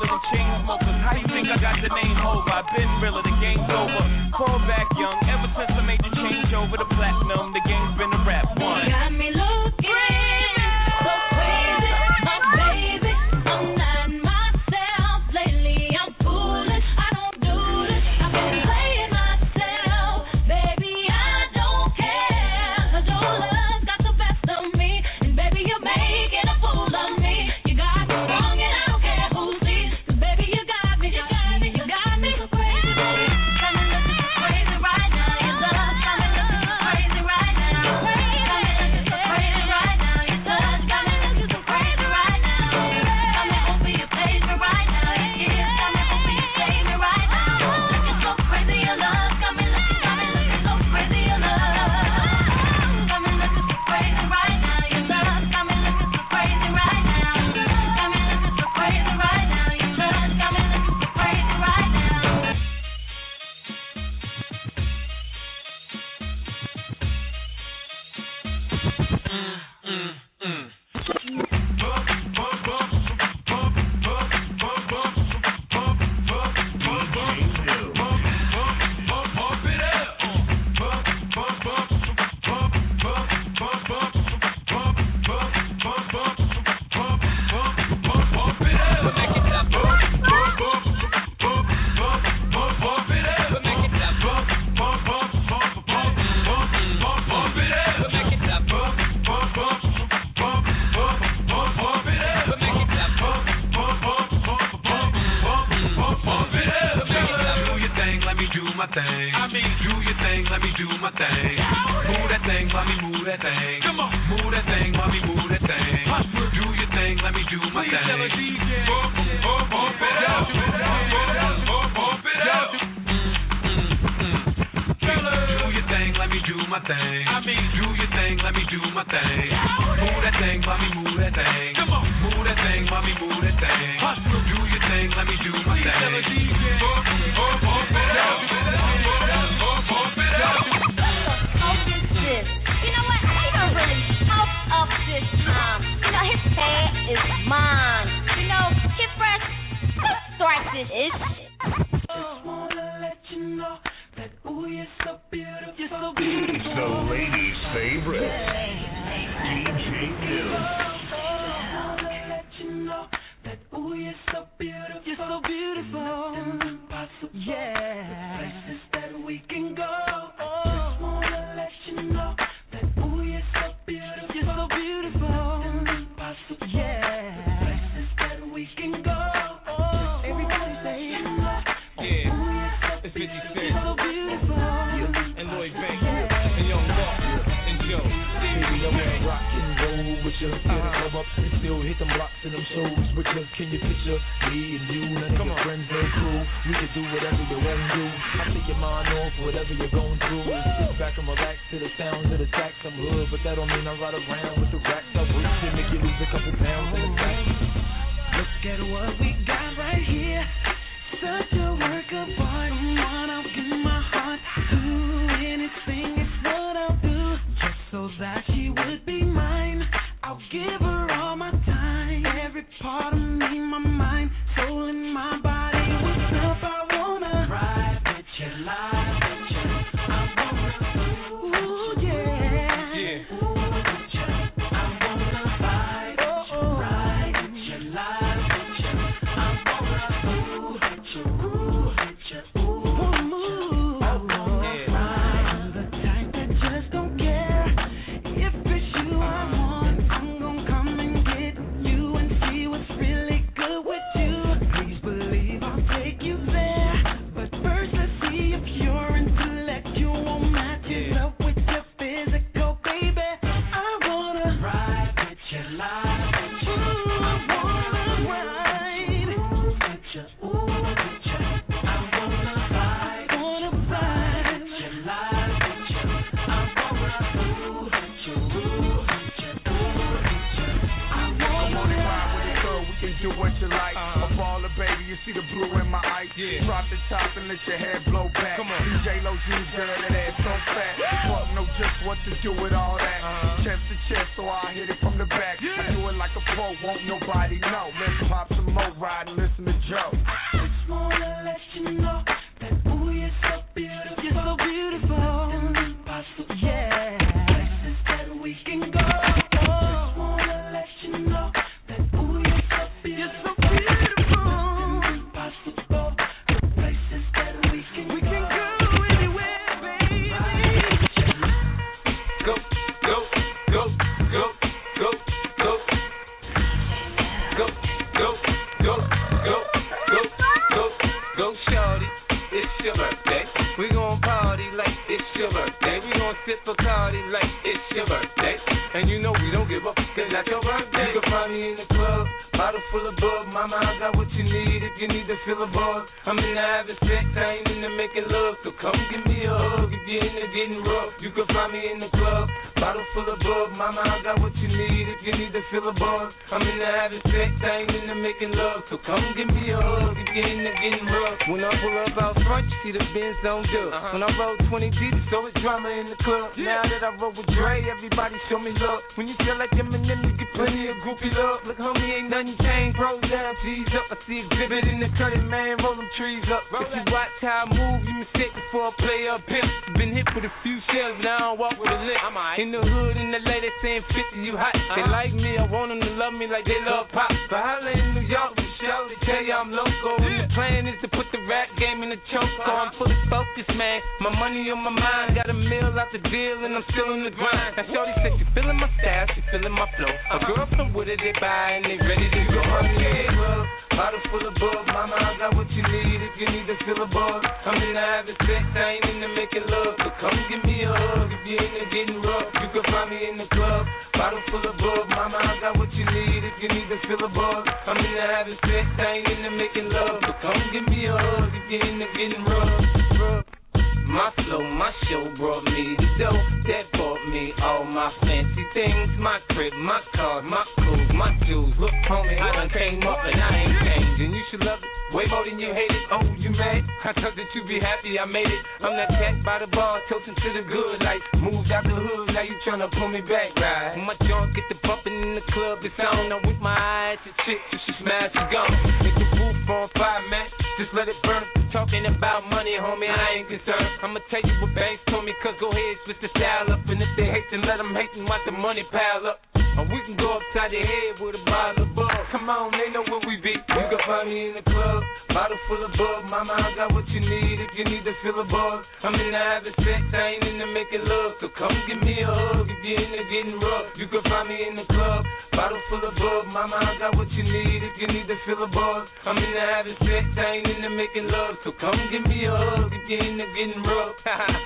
I've been realer, the game's over. Fall back young, ever since I made the change over to platinum, the game's been a rap one. You got me looking so crazy, my baby. I'm not myself lately. I'm foolish. I don't do this. I've been playing myself, baby. I don't care. 'Cause your love got the best of me, and baby you're making a fool of me. You got me wrong, and I don't care who sees. 'Cause baby you got me, you got me, you got me so crazy. Got me looking so crazy right now. Your love got me looking so crazy right now. Got me looking so crazy right now. Your touch got me looking so crazy right now. Got me hoping you save me right now. Your kiss got me hoping you save me right now. Looking so crazy, your love got me looking, got me looking so crazy, your love got me looking so crazy right now. Your love got me looking so crazy right now. Got me looking so crazy right now. Your touch got me looking so crazy right now. Let's pop some more, ride and listen to Joe. Just wanna let you know go, go, go, go, go, go, shorty. It's your birthday. We gon' party like it's your birthday. We gon' sip a party like it's your birthday. And you know we don't give up, cause that's your birthday. You can find me in the club, bottle full of bug. Mama, I got what you need if you need to feel a buzz. I'm in the having sex, I ain't in the making love. So come give me a hug if you're in the getting rough. You can find me in the club, bottle full of bug. Mama, I got what you need if you need to feel a buzz. I'm in the having sex, I ain't in the making love. So come give me a hug if you're in the getting rough. When I pull up out front, you see the Benz on dub. Uh-huh. When I roll twenty deep, so it's drama in the club. Yeah. Now that I roll with Dre, everybody show me love. When you feel like Eminem, you get plenty of groupie love. Look, homie, ain't nothing changed. Roll down, G's up. I see exhibit in the cutting, man. Roll them trees up. Roll if you watch how I move, you mistake before I play up pimp. Been hit with a few shells, now I don't walk with a limp. I'm right. In the hood, in the lady saying fifty, you hot. Uh-huh. They like me, I want them to love me like they love pop. So holla in New York, for sure, they tell you I'm loco. Yeah. And the plan is to put the rap game in the choke. So uh-huh. I'm fully focused, man. My money on my mind, got a meal out the deal, and I'm still in the grind. Now shorty said she feeling my style, she feeling my flow. A girl from Wooded, they buy and they ready to go. Yeah, bottle full of bug, mama, I got what you need if you need to feel a buzz. I'm in the having sex, I ain't in the making love. So come give me a hug if you're in the getting rough. You can find me in the club, bottle full of bug, mama, I got what you need if you need to feel a buzz. I'm in the having sex, I ain't in the making love. So come give me a hug if you're in the getting rough. My flow, my show brought me the dough that bought me all my fancy things. My crib, my car, my clothes, my jewels. Look, homie, I done came up and I ain't changed. And you should love it way more than you hate it. Oh, you mad? I thought that you be happy I made it. I'm that cat by the bar, toasting to the good life. Moved out the hood, now you tryna pull me back, right? When my junk get the bumping in the club, it's on. I'm with my eyes to chick, if she smash, she gone. Make the roof on fire, man. Just let it burn. Talking about money, homie, I ain't concerned. I'ma tell you what Banks told me, cause go ahead, switch the style up. And if they hate, then let them hate and watch the money pile up. Or we can go upside the head with a bottle of bug. Come on, they know where we be. You can find me in the club, bottle full of bug. Mama, I got what you need if you need to feel a buzz. I'm in the having sex, I ain't in the making love. So come give me a hug if you're in the getting rough. You can find me in the club, bottle full of bug. Mama, I got what you need if you need to feel a buzz. I'm in the having sex, I ain't in the making love. So come give me a hug if you're in the getting rough.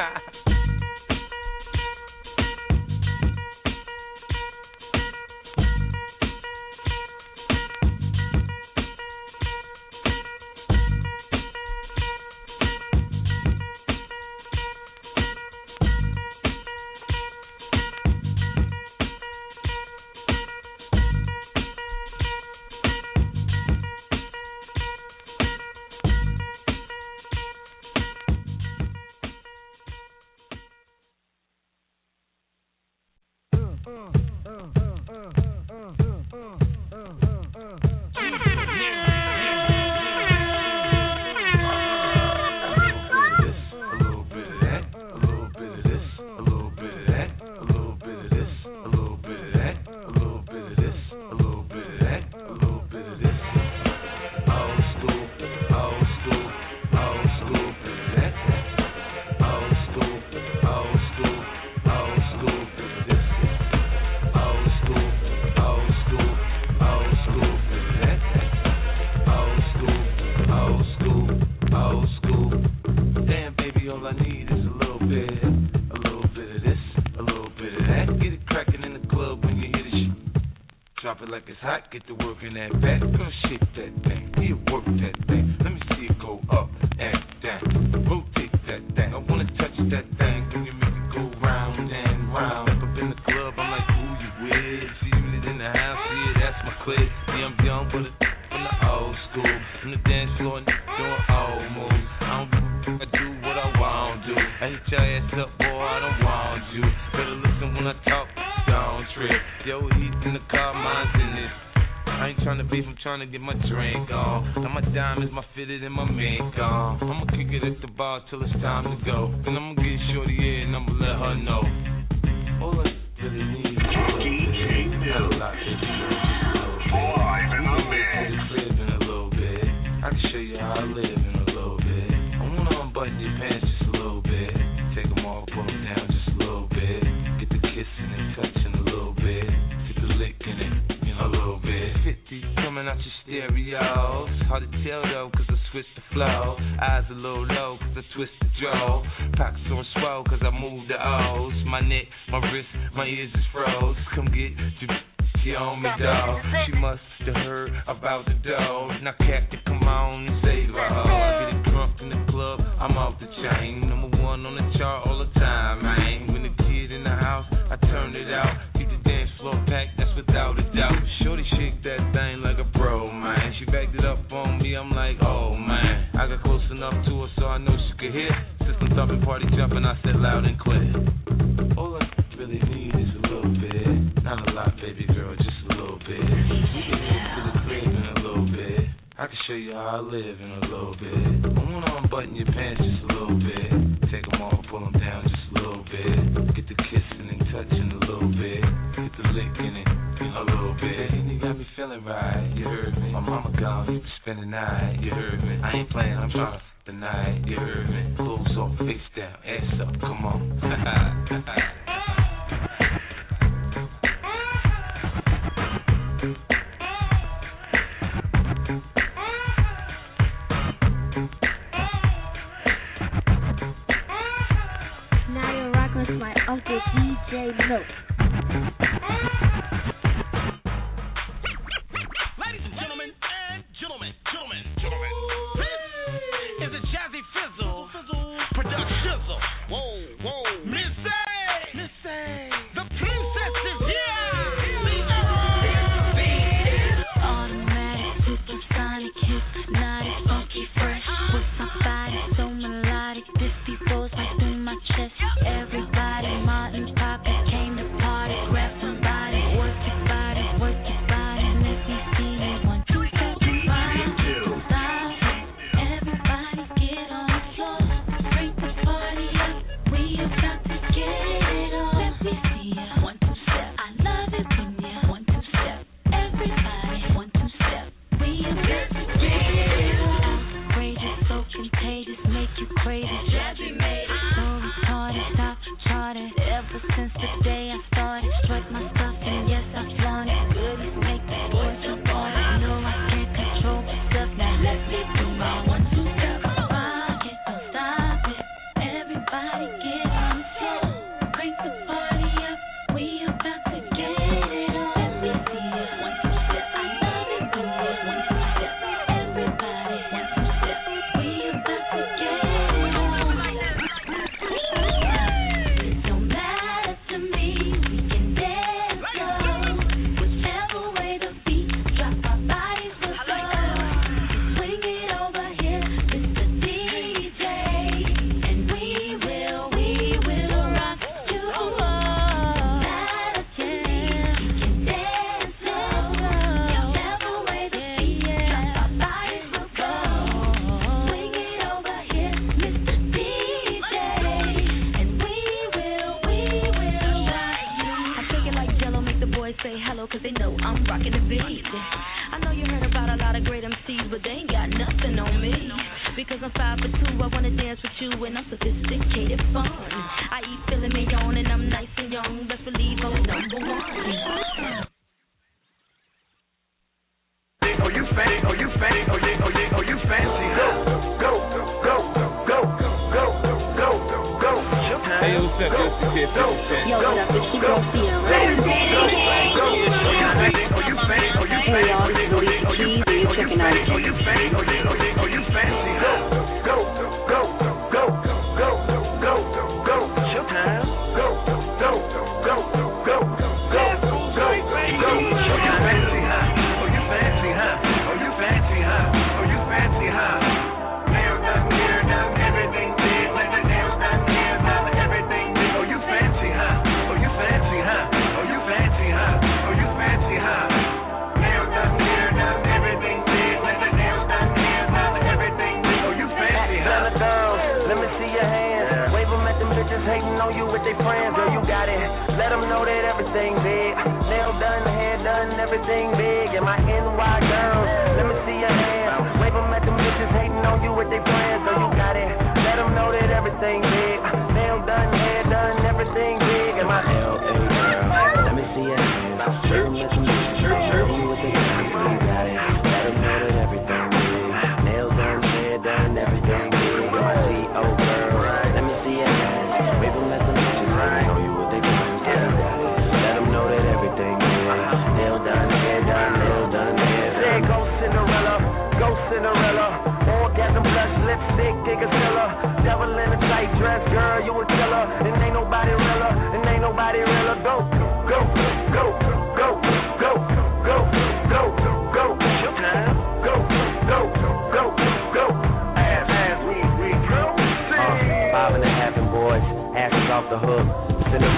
Get to work in that back, girl, shake that thing, yeah, work that thing. Let me see it go up and down, rotate that thing. I wanna touch that thing, can you make it go round and round? Step up in the club, I'm like, who you with? See you in the house, yeah, that's my clique. See, I'm young, but it's from the old school. From the dance floor, doing old moves. I don't I do what I want to. I hit your ass up, boy, I don't want you. Better listen when I talk, don't trip. Yo, he's in the car, mine's in this. I ain't tryna beef, I'm tryna get my drink on. Now my diamonds, my fitted, and my mink on. I'ma kick it at the bar till it's time to go. Then I'ma get shorty in and I'ma let her know. All I really need is D J New. Live in the mix. Live in a little bit. I can show you how I live in a little bit. I wanna unbutton your pants just a little bit. Take them off, pull them down just a little bit. Get the kissing and touching a little bit. Get the licking it, you know, a little bit. fifty coming out your stereos. Hard to tell though, cause I switched the flow. Eyes a little low, cause I twist the jaw. Pockets on swell, cause I move the O's. My neck, my wrist, my ears is froze. Come get your she on me, dog. She must have heard about the dough. Now, Captain, come on and save her. I get it drunk in the club, I'm off the chain. Number one on the chart all the time, man. When the kid in the house, I turn it out. Keep the dance floor packed, that's without a doubt. Shorty shake that thing like a pro, man. She backed it up on me, I'm like, oh, man. I got close enough to her so I know she could hear. System thumping, party jumping, I said loud and clear. All I really need is a little bit. Not a lot, baby girl, just a little bit. We can head to the crib in a little bit. I can show you how I live in a little bit. I wanna unbutton your pants just a little bit. Take them off, pull them down just a little bit. Get the kissing and touching a little bit. Get the licking it a little bit. And you got me feeling right, you heard me. My mama gone, you can spend the night, you heard me. I ain't playing, I'm trying to f the night, you heard me. Clothes off, face down, ass up, come on. My uncle D J Milk. Ladies and gentlemen, and gentlemen, gentlemen, gentlemen, this is a Jazzy Fizzle, Fizzle, production shizzle. Whoa, whoa, Missy, Missy, the princess is here. Automatic, supersonic, hypnotic, funky, fresh, with my body so melodic. This beat goes right through my chest. Everybody, Martin, Poppy came to party. Grab somebody, work your body, work your body. Let me see you one, two, three, five, stop. Everybody get on the floor, break the party up. We about to get it on. Let me see ya, one, two, step. I love it when ya, one, two, step. Everybody, one, two, step. We about to get it on. Outrageous, so contagious, make you crazy. Jazzy made it. So retarded, top charted. Ever since the day I started, strut my stuff and yes I flaunt it. Goodies make the boys jump on it. No, I can't control myself. Now let me do my one, two, step. Rock it, don't stop it. Everybody get on the floor, crank the party up. We about to get it on. Let me see it, one, two, step. I love it when you one, two, step. Everybody, one, two, step. We about to get it on. It don't matter to me, we can dance slow. Whichever way the beat drop, our bodies will go. Swing it over here, Mister D J, and we will, we will rock you. Matter to me, we can dance slow. Whichever way the beat drop, our bodies will go. Swing it over here, Mister D J, and we will, we will rock you. I take it like Jello, make the boys say hello, cause they know I'm rocking the beat. I know you heard about a lot of great M Cs, but they ain't got nothing on me. Because I'm five for two, I wanna dance with you, and I'm sophisticated fun. I eat filet mignon, and I'm nice and young. Best believe I'm number one. Oh, you fancy, oh, you fancy, oh, you, oh, you, oh, you fancy. Go, go, go, go, go, go, go, go. Hey, yo, what's up? This is Kid fifty. Yo, what up? It's your girl, Sierra. Go, go, oh, you fancy, oh, you fancy, oh, you fancy, oh, you, oh, you, oh, you fancy, oh, you fancy, oh, you fancy, oh, you, oh, you, oh, you fancy. Go, go, go, go, go, go, go. It's your time. Go, go, go, go, go, go, go, go. Oh, you fancy, huh? Oh, you fancy, huh? Oh, you fancy, huh? Oh, you fancy, huh? Nails done, hair done, everything big. Like the nails done, hair done, everything big. Oh, you fancy, huh? Oh, you fancy, huh? Oh, you fancy, huh? Oh, you fancy, huh? Nails done, hair done, everything big. Like the nails done, hair done, everything big. Oh, you fancy, huh? Let me see your hands. Wave them at them bitches hating on you with their friends. Girl, you got it. Let them know that everything big. Nail done, hair done, everything big. And my N Y girls, let me see your hands. Wave them at them bitches hating on you with their friends. Girl, you got it. Let them know that everything big. Nail done, hair done, everything big. And my L A girl, let me see your hands. Wave them at them bitches hating on you with their friends. Girl, you got it. Let them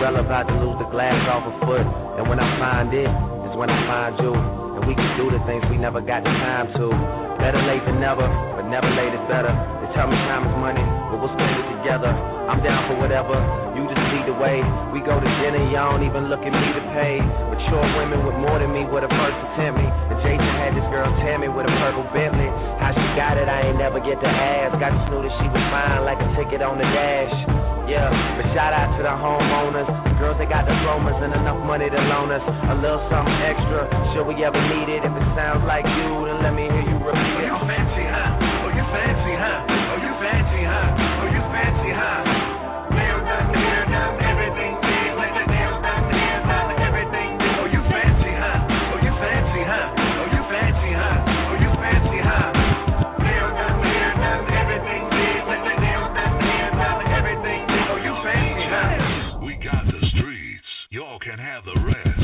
fella about to lose the glass off a foot. And when I find it, is when I find you. And we can do the things we never got the time to. Better late than never, but never late is better. They tell me time is money, but we'll spend it together. I'm down for whatever, you just lead the way. We go to dinner, y'all don't even look at me to pay. Mature women with more than me were the first to tempt me. And Jason had this girl Tammy with a purple Bentley. How she got it, I ain't never get to ask. I just knew that she was fine like a ticket on the dash. Yeah, but shout out to the homeowners, the girls that got diplomas and enough money to loan us a little something extra, should we ever need it. If it sounds like you, then let me hear you repeat it. Oh, you fancy, huh? Oh, you fancy, huh? Oh, you fancy, huh? Oh, you fancy, huh? Nails done, hair done, everything big, like the nails done, hair done, everything big. Oh, you fancy, huh? Oh, you fancy, huh? Oh, you fancy, huh? Oh, you fancy, huh? Nails done, hair done, everything big, like the nails done, hair done, everything big. Oh, you fancy, huh? We got the streets. Y'all can have the rest.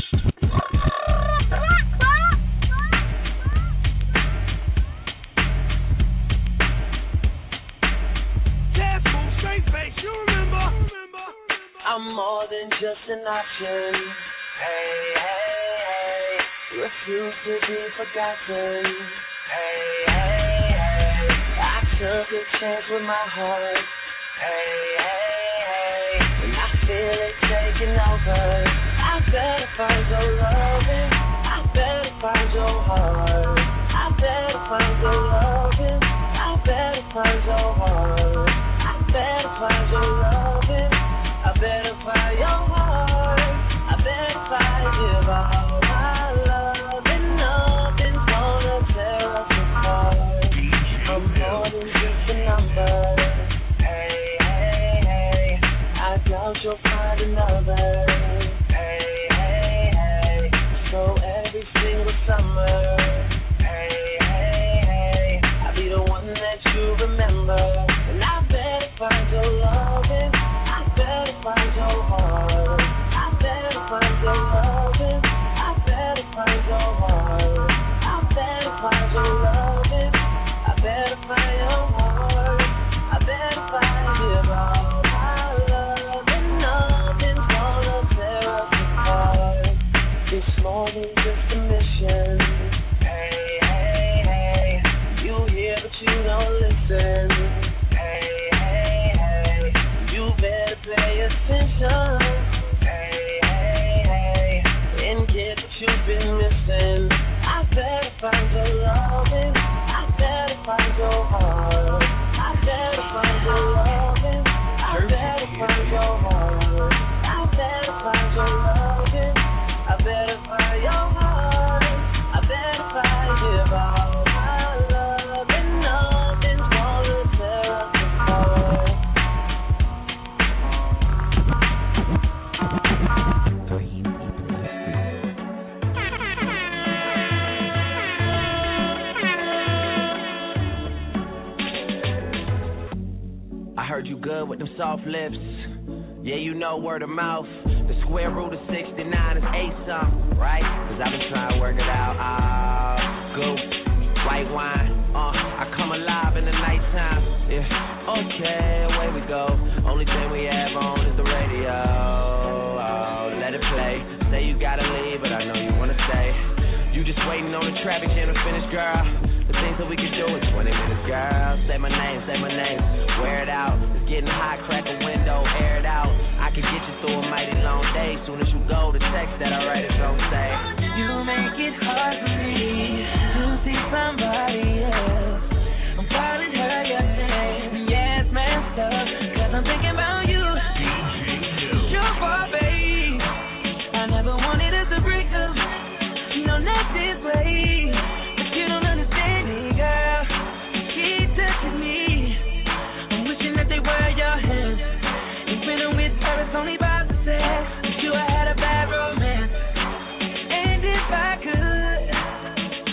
I'm more than just an option. Hey, hey, hey. Refuse to be forgotten. Hey, hey, hey. I took a chance with my heart. Hey, hey, hey. And I feel it taking over. I better find your loving. I better find your heart. I better find your loving. I better find your heart. I better find your loving. I better find your heart. I better find you all my love. And nothing's gonna tear us apart. I'm more than just a number. Hey, hey, hey. I doubt you'll find another. Hey, hey, hey. So every single summer. Hey, hey, hey. I'll be the one that you remember. And I better find your loving. Find your heart. I better find your loving. I better find your heart. I better find your loving. I better find your heart. I better find you all my love. And nothing's gonna tear us apart. It's more than just a mission. Hey, hey, hey. You hear but you don't listen. Pay attention, hey, hey, hey, and get what you've been missing. I better find your loving. I better find your heart. I better find your loving. I better find your heart. I better find your loving. I better find your heart. I better find you all my love. And nothing's gonna tear us apart. You good with them soft lips. Yeah, you know word of mouth. The square root of sixty-nine is eight something, right? Cause I've been trying to work it out. Ah, uh, goop, white wine. Uh, I come alive in the nighttime. Yeah, okay, away we go. Only thing we have on is the radio. Oh, let it play. Say you gotta leave, but I know you wanna stay. You just waiting on the traffic jam to finish, girl. The things that we can do in twenty minutes, girl. Say my name, say my name. Wear it out. It's getting hot, crack a window, air it out. I can get you through a mighty long day. Soon as you go, the text that I write is gonna say, you make it hard for me to see somebody else. I'm calling her your name. Yeah, it's messed up. Cause I'm thinking about you. Your fault, babe. I never wanted us to break up. No, not this way. But you don't understand me, girl. Keep touching me. I'm wishing that they were your hands. And when I'm with her, it's only about the sex. But you, I had a bad romance. And if I could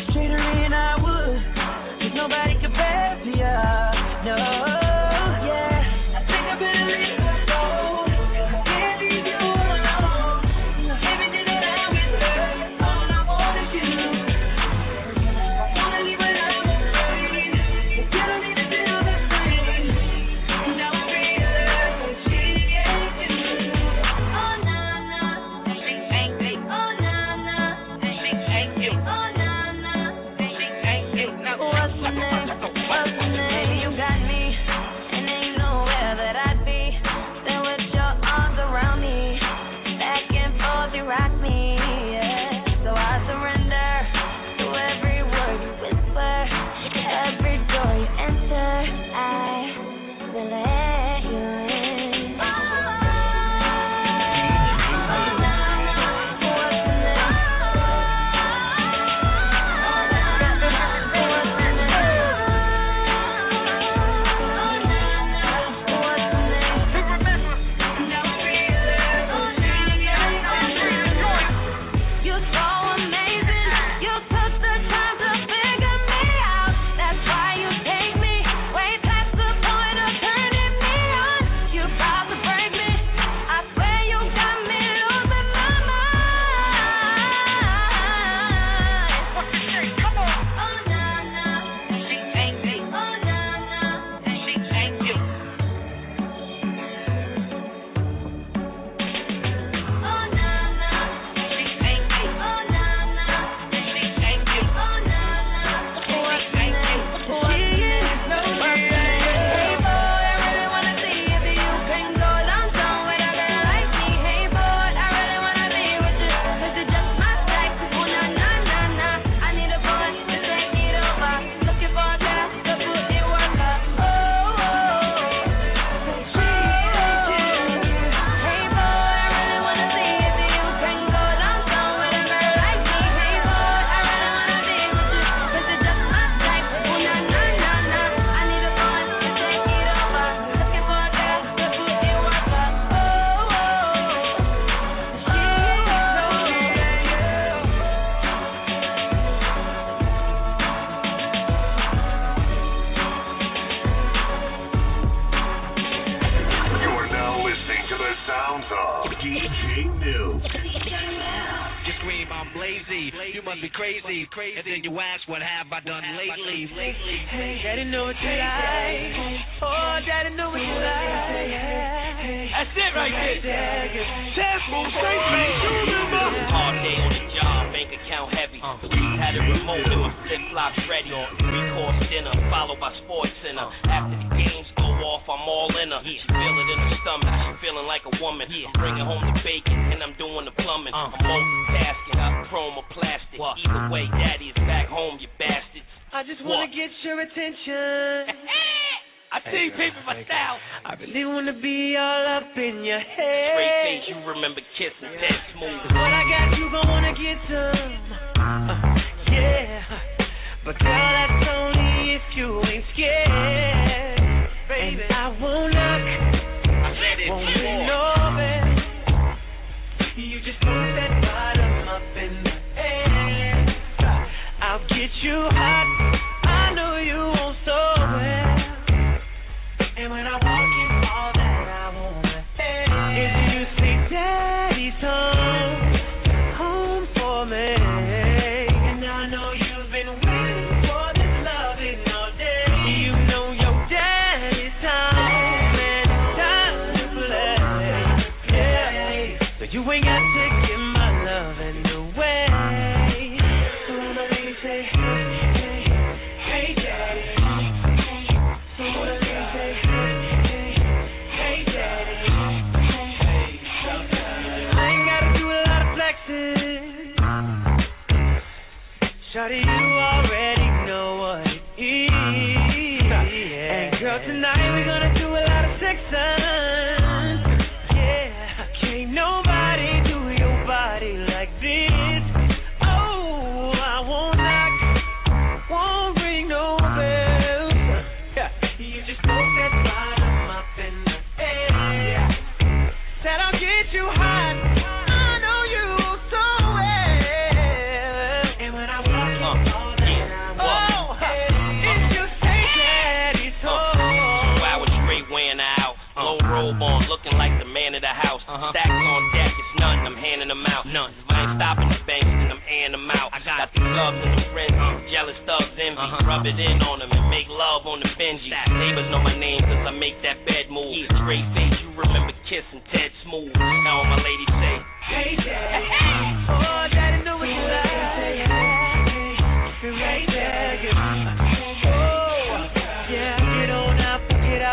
Hey,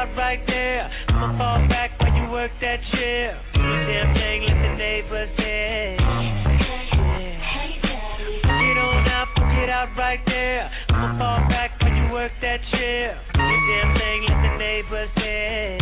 out right there. I'ma fall back when you work that chair. Do the damn thing, let the neighbors hear. Get on out, get out right there. I'ma fall back when you work that chair. Do the damn thing, let the neighbors hear.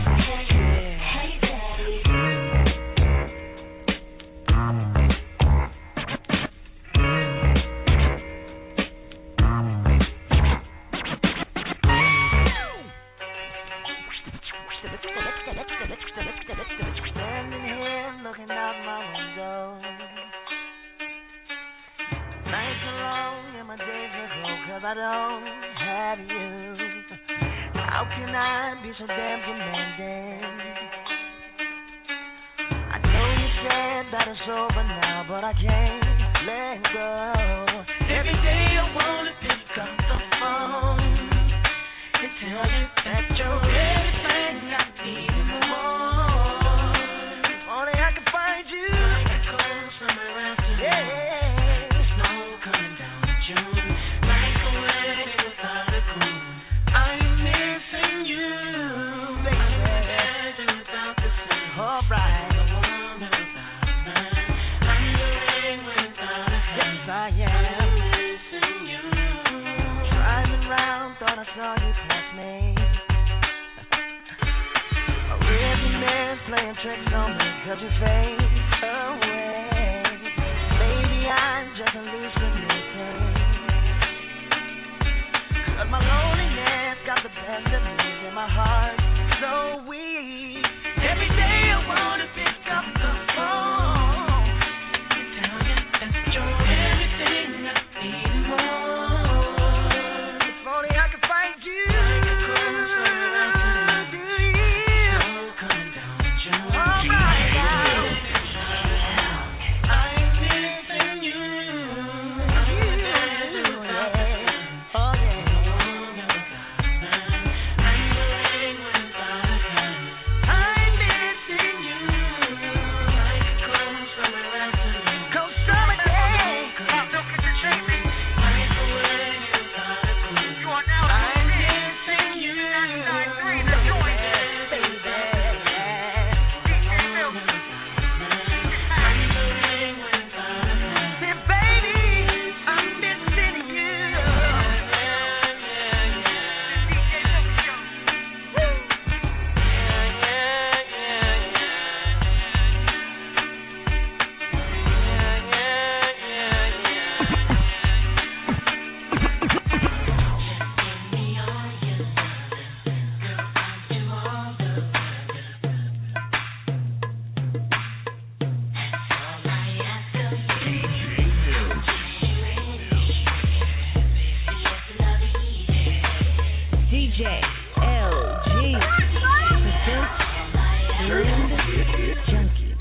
Standing here looking out my window. Nights are long and my days are cold, 'cause I don't have you. How can I be so damn demanding? I know you said that it's over now, but I can't let go. Every day I wanna pick up the phone and tell you that you're everything I need and more. If only I could find you. I could go somewhere else tonight. Yeah. There's no coming down to June. Like a wedding without a groom. I'm missing you, baby. Dancing without the sun. All right. The woman without a man. I'm the rain without a hand. Yes, I am. I'm missing you. Driving round, thought I saw you pass me. A rhythm man playing tricks on me 'cause you fade away. Maybe I'm just hallucinating. 'Cause my loneliness got the best of me and my heart so weak. Every day I wanna pick up the phone and tell you that you're everything I need and more. If only I could find you. Do you? No coming down to June. All right now. I'm missing you. I'm dancing without the sun. Oh yeah. I'm the rain without a hand. I'm missing you. I could go somewhere else tonight. Go somewhere else. Don't get to chase me. Like a wedding without a groom. You are now. I'm missing you. ninety-nine three, the joint. Baby. D J Milk. I'm the rain without a hand. Say, baby, I'm missing you. D J Milk Show. Woo. D J L G, the Filth and Junkie.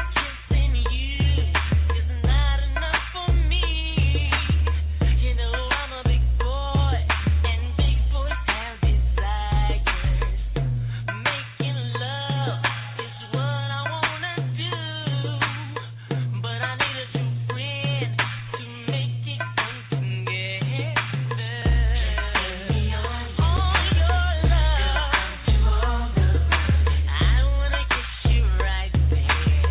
I wanna kiss you right there.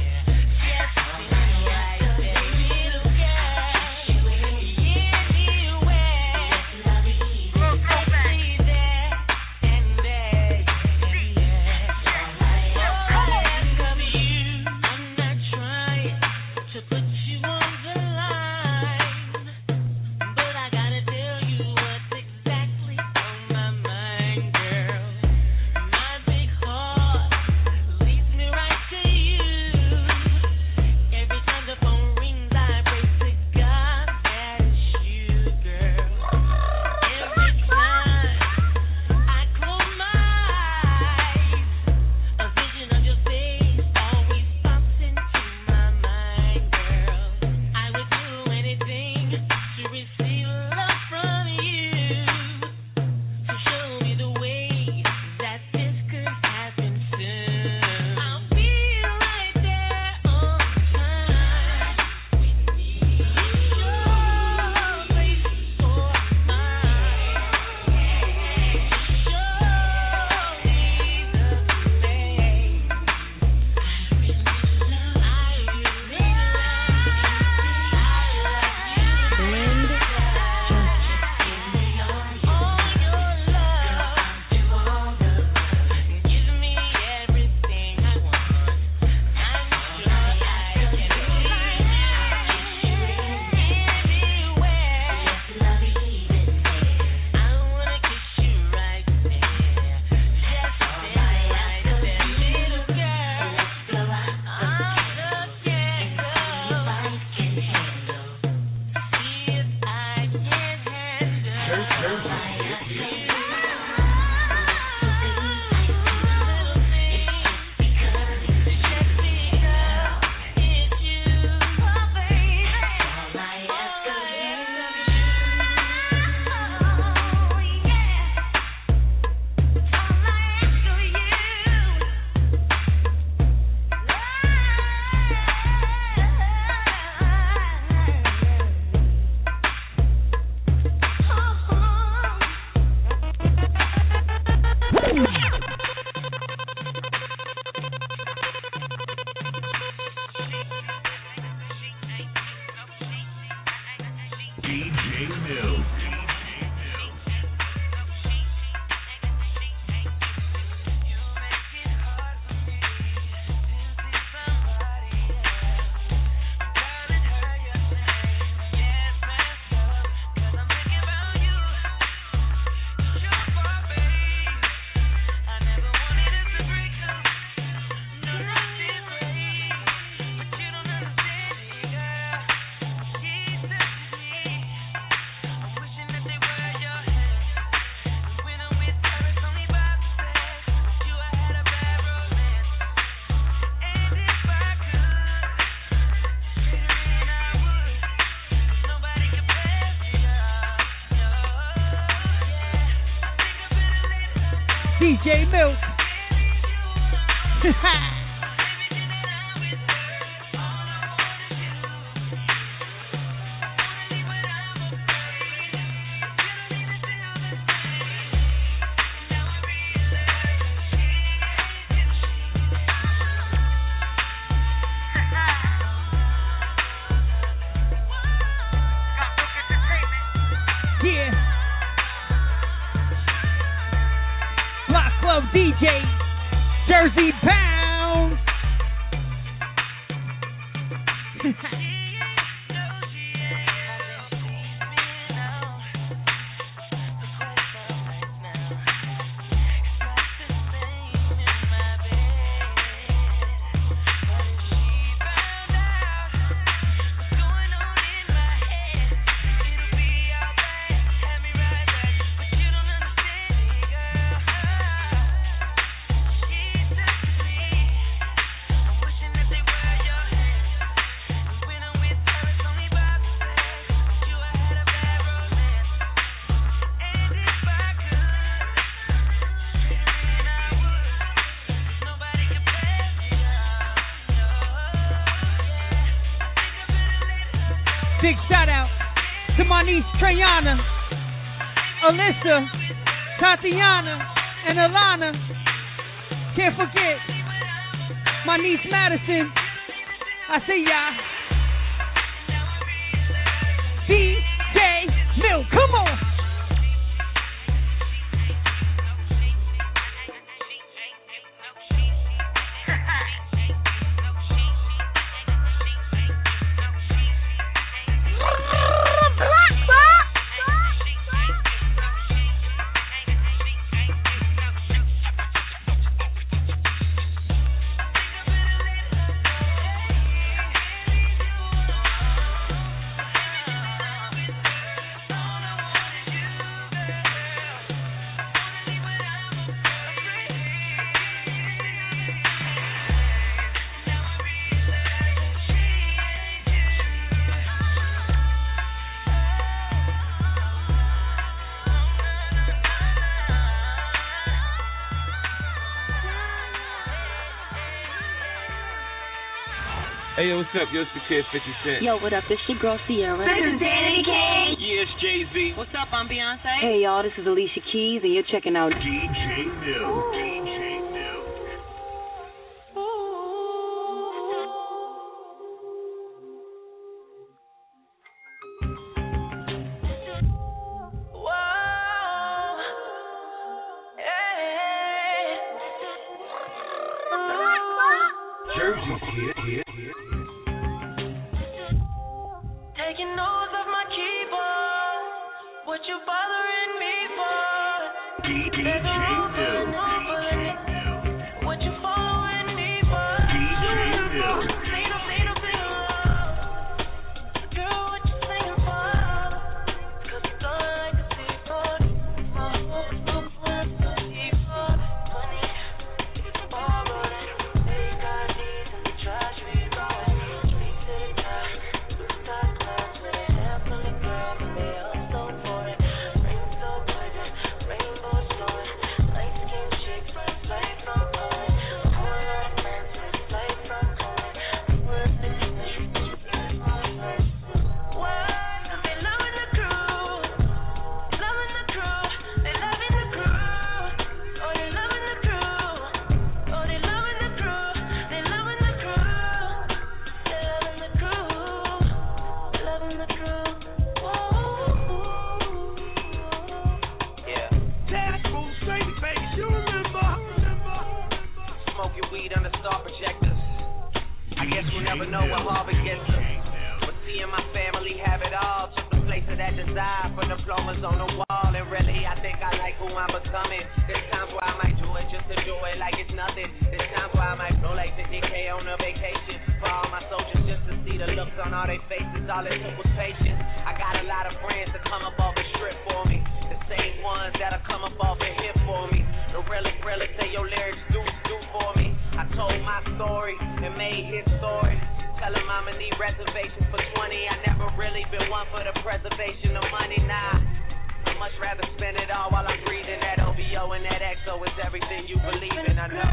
D J Milk. D J Jersey bound. Big shout out to my niece Trayana, Alyssa, Tatiana, and Alana. Can't forget my niece Madison. I see ya. D J Milk, come on. Hey, yo, what's up? Yo, it's the kid fifty Cent. Yo, what up? This your girl Sierra. This is Danny K. Yeah, it's Jay-Z. What's up? I'm Beyonce. Hey, y'all, this is Alicia Keys, and you're checking out D J Milk. D J Milk. Jersey's here, here, here. Taking notes of my keyboard. What you bothering me for? D J Milk. What you following me for? D J Milk. Little, little, little. Girl, what you singing for? 'Cause it's all I can see for. Oh, oh, oh, oh, see for. Money, borrowed it. They got these in the trash, we going. Street to the top. Top class with a handful of girls, and they all so for it. Ring so gorgeous, rainbow showing. Light skin chicks, flight from Poland. All our friends with flight from Poland. We're living the Why? 'Cause they loving the crew. Loving the crew. They loving the crew. Oh, they loving the crew. Oh, they loving the crew. They loving the crew. They loving the crew. Loving the crew. Yeah. Daddy, cool, baby, baby, you remember? Smoking weed under star projectors. I guess we'll never know what Harvard gets us. But seeing my family have it all took the place of that desire for diplomas on the wall. And really, I think I like who I'm becoming. There's times where I might do it just to do it like it's nothing. There's times where I might blow like fifty K on a vacation. For all my soldiers just to see the looks on all their faces. All it took was patience. I got a lot of friends to come up off the strip for me. The same ones that'll come up off the hip for me. The really, really say your lyrics do, do for me. I told my story and made his story. Tell him I'ma need reservations for twenty. I never really been one for the preservation of money, nah. I'd much rather spend it all while I'm breathing that O V O and that X O. It's every everything you believe in, I know.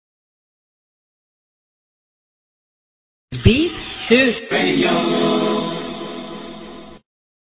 Beat Sis Radio.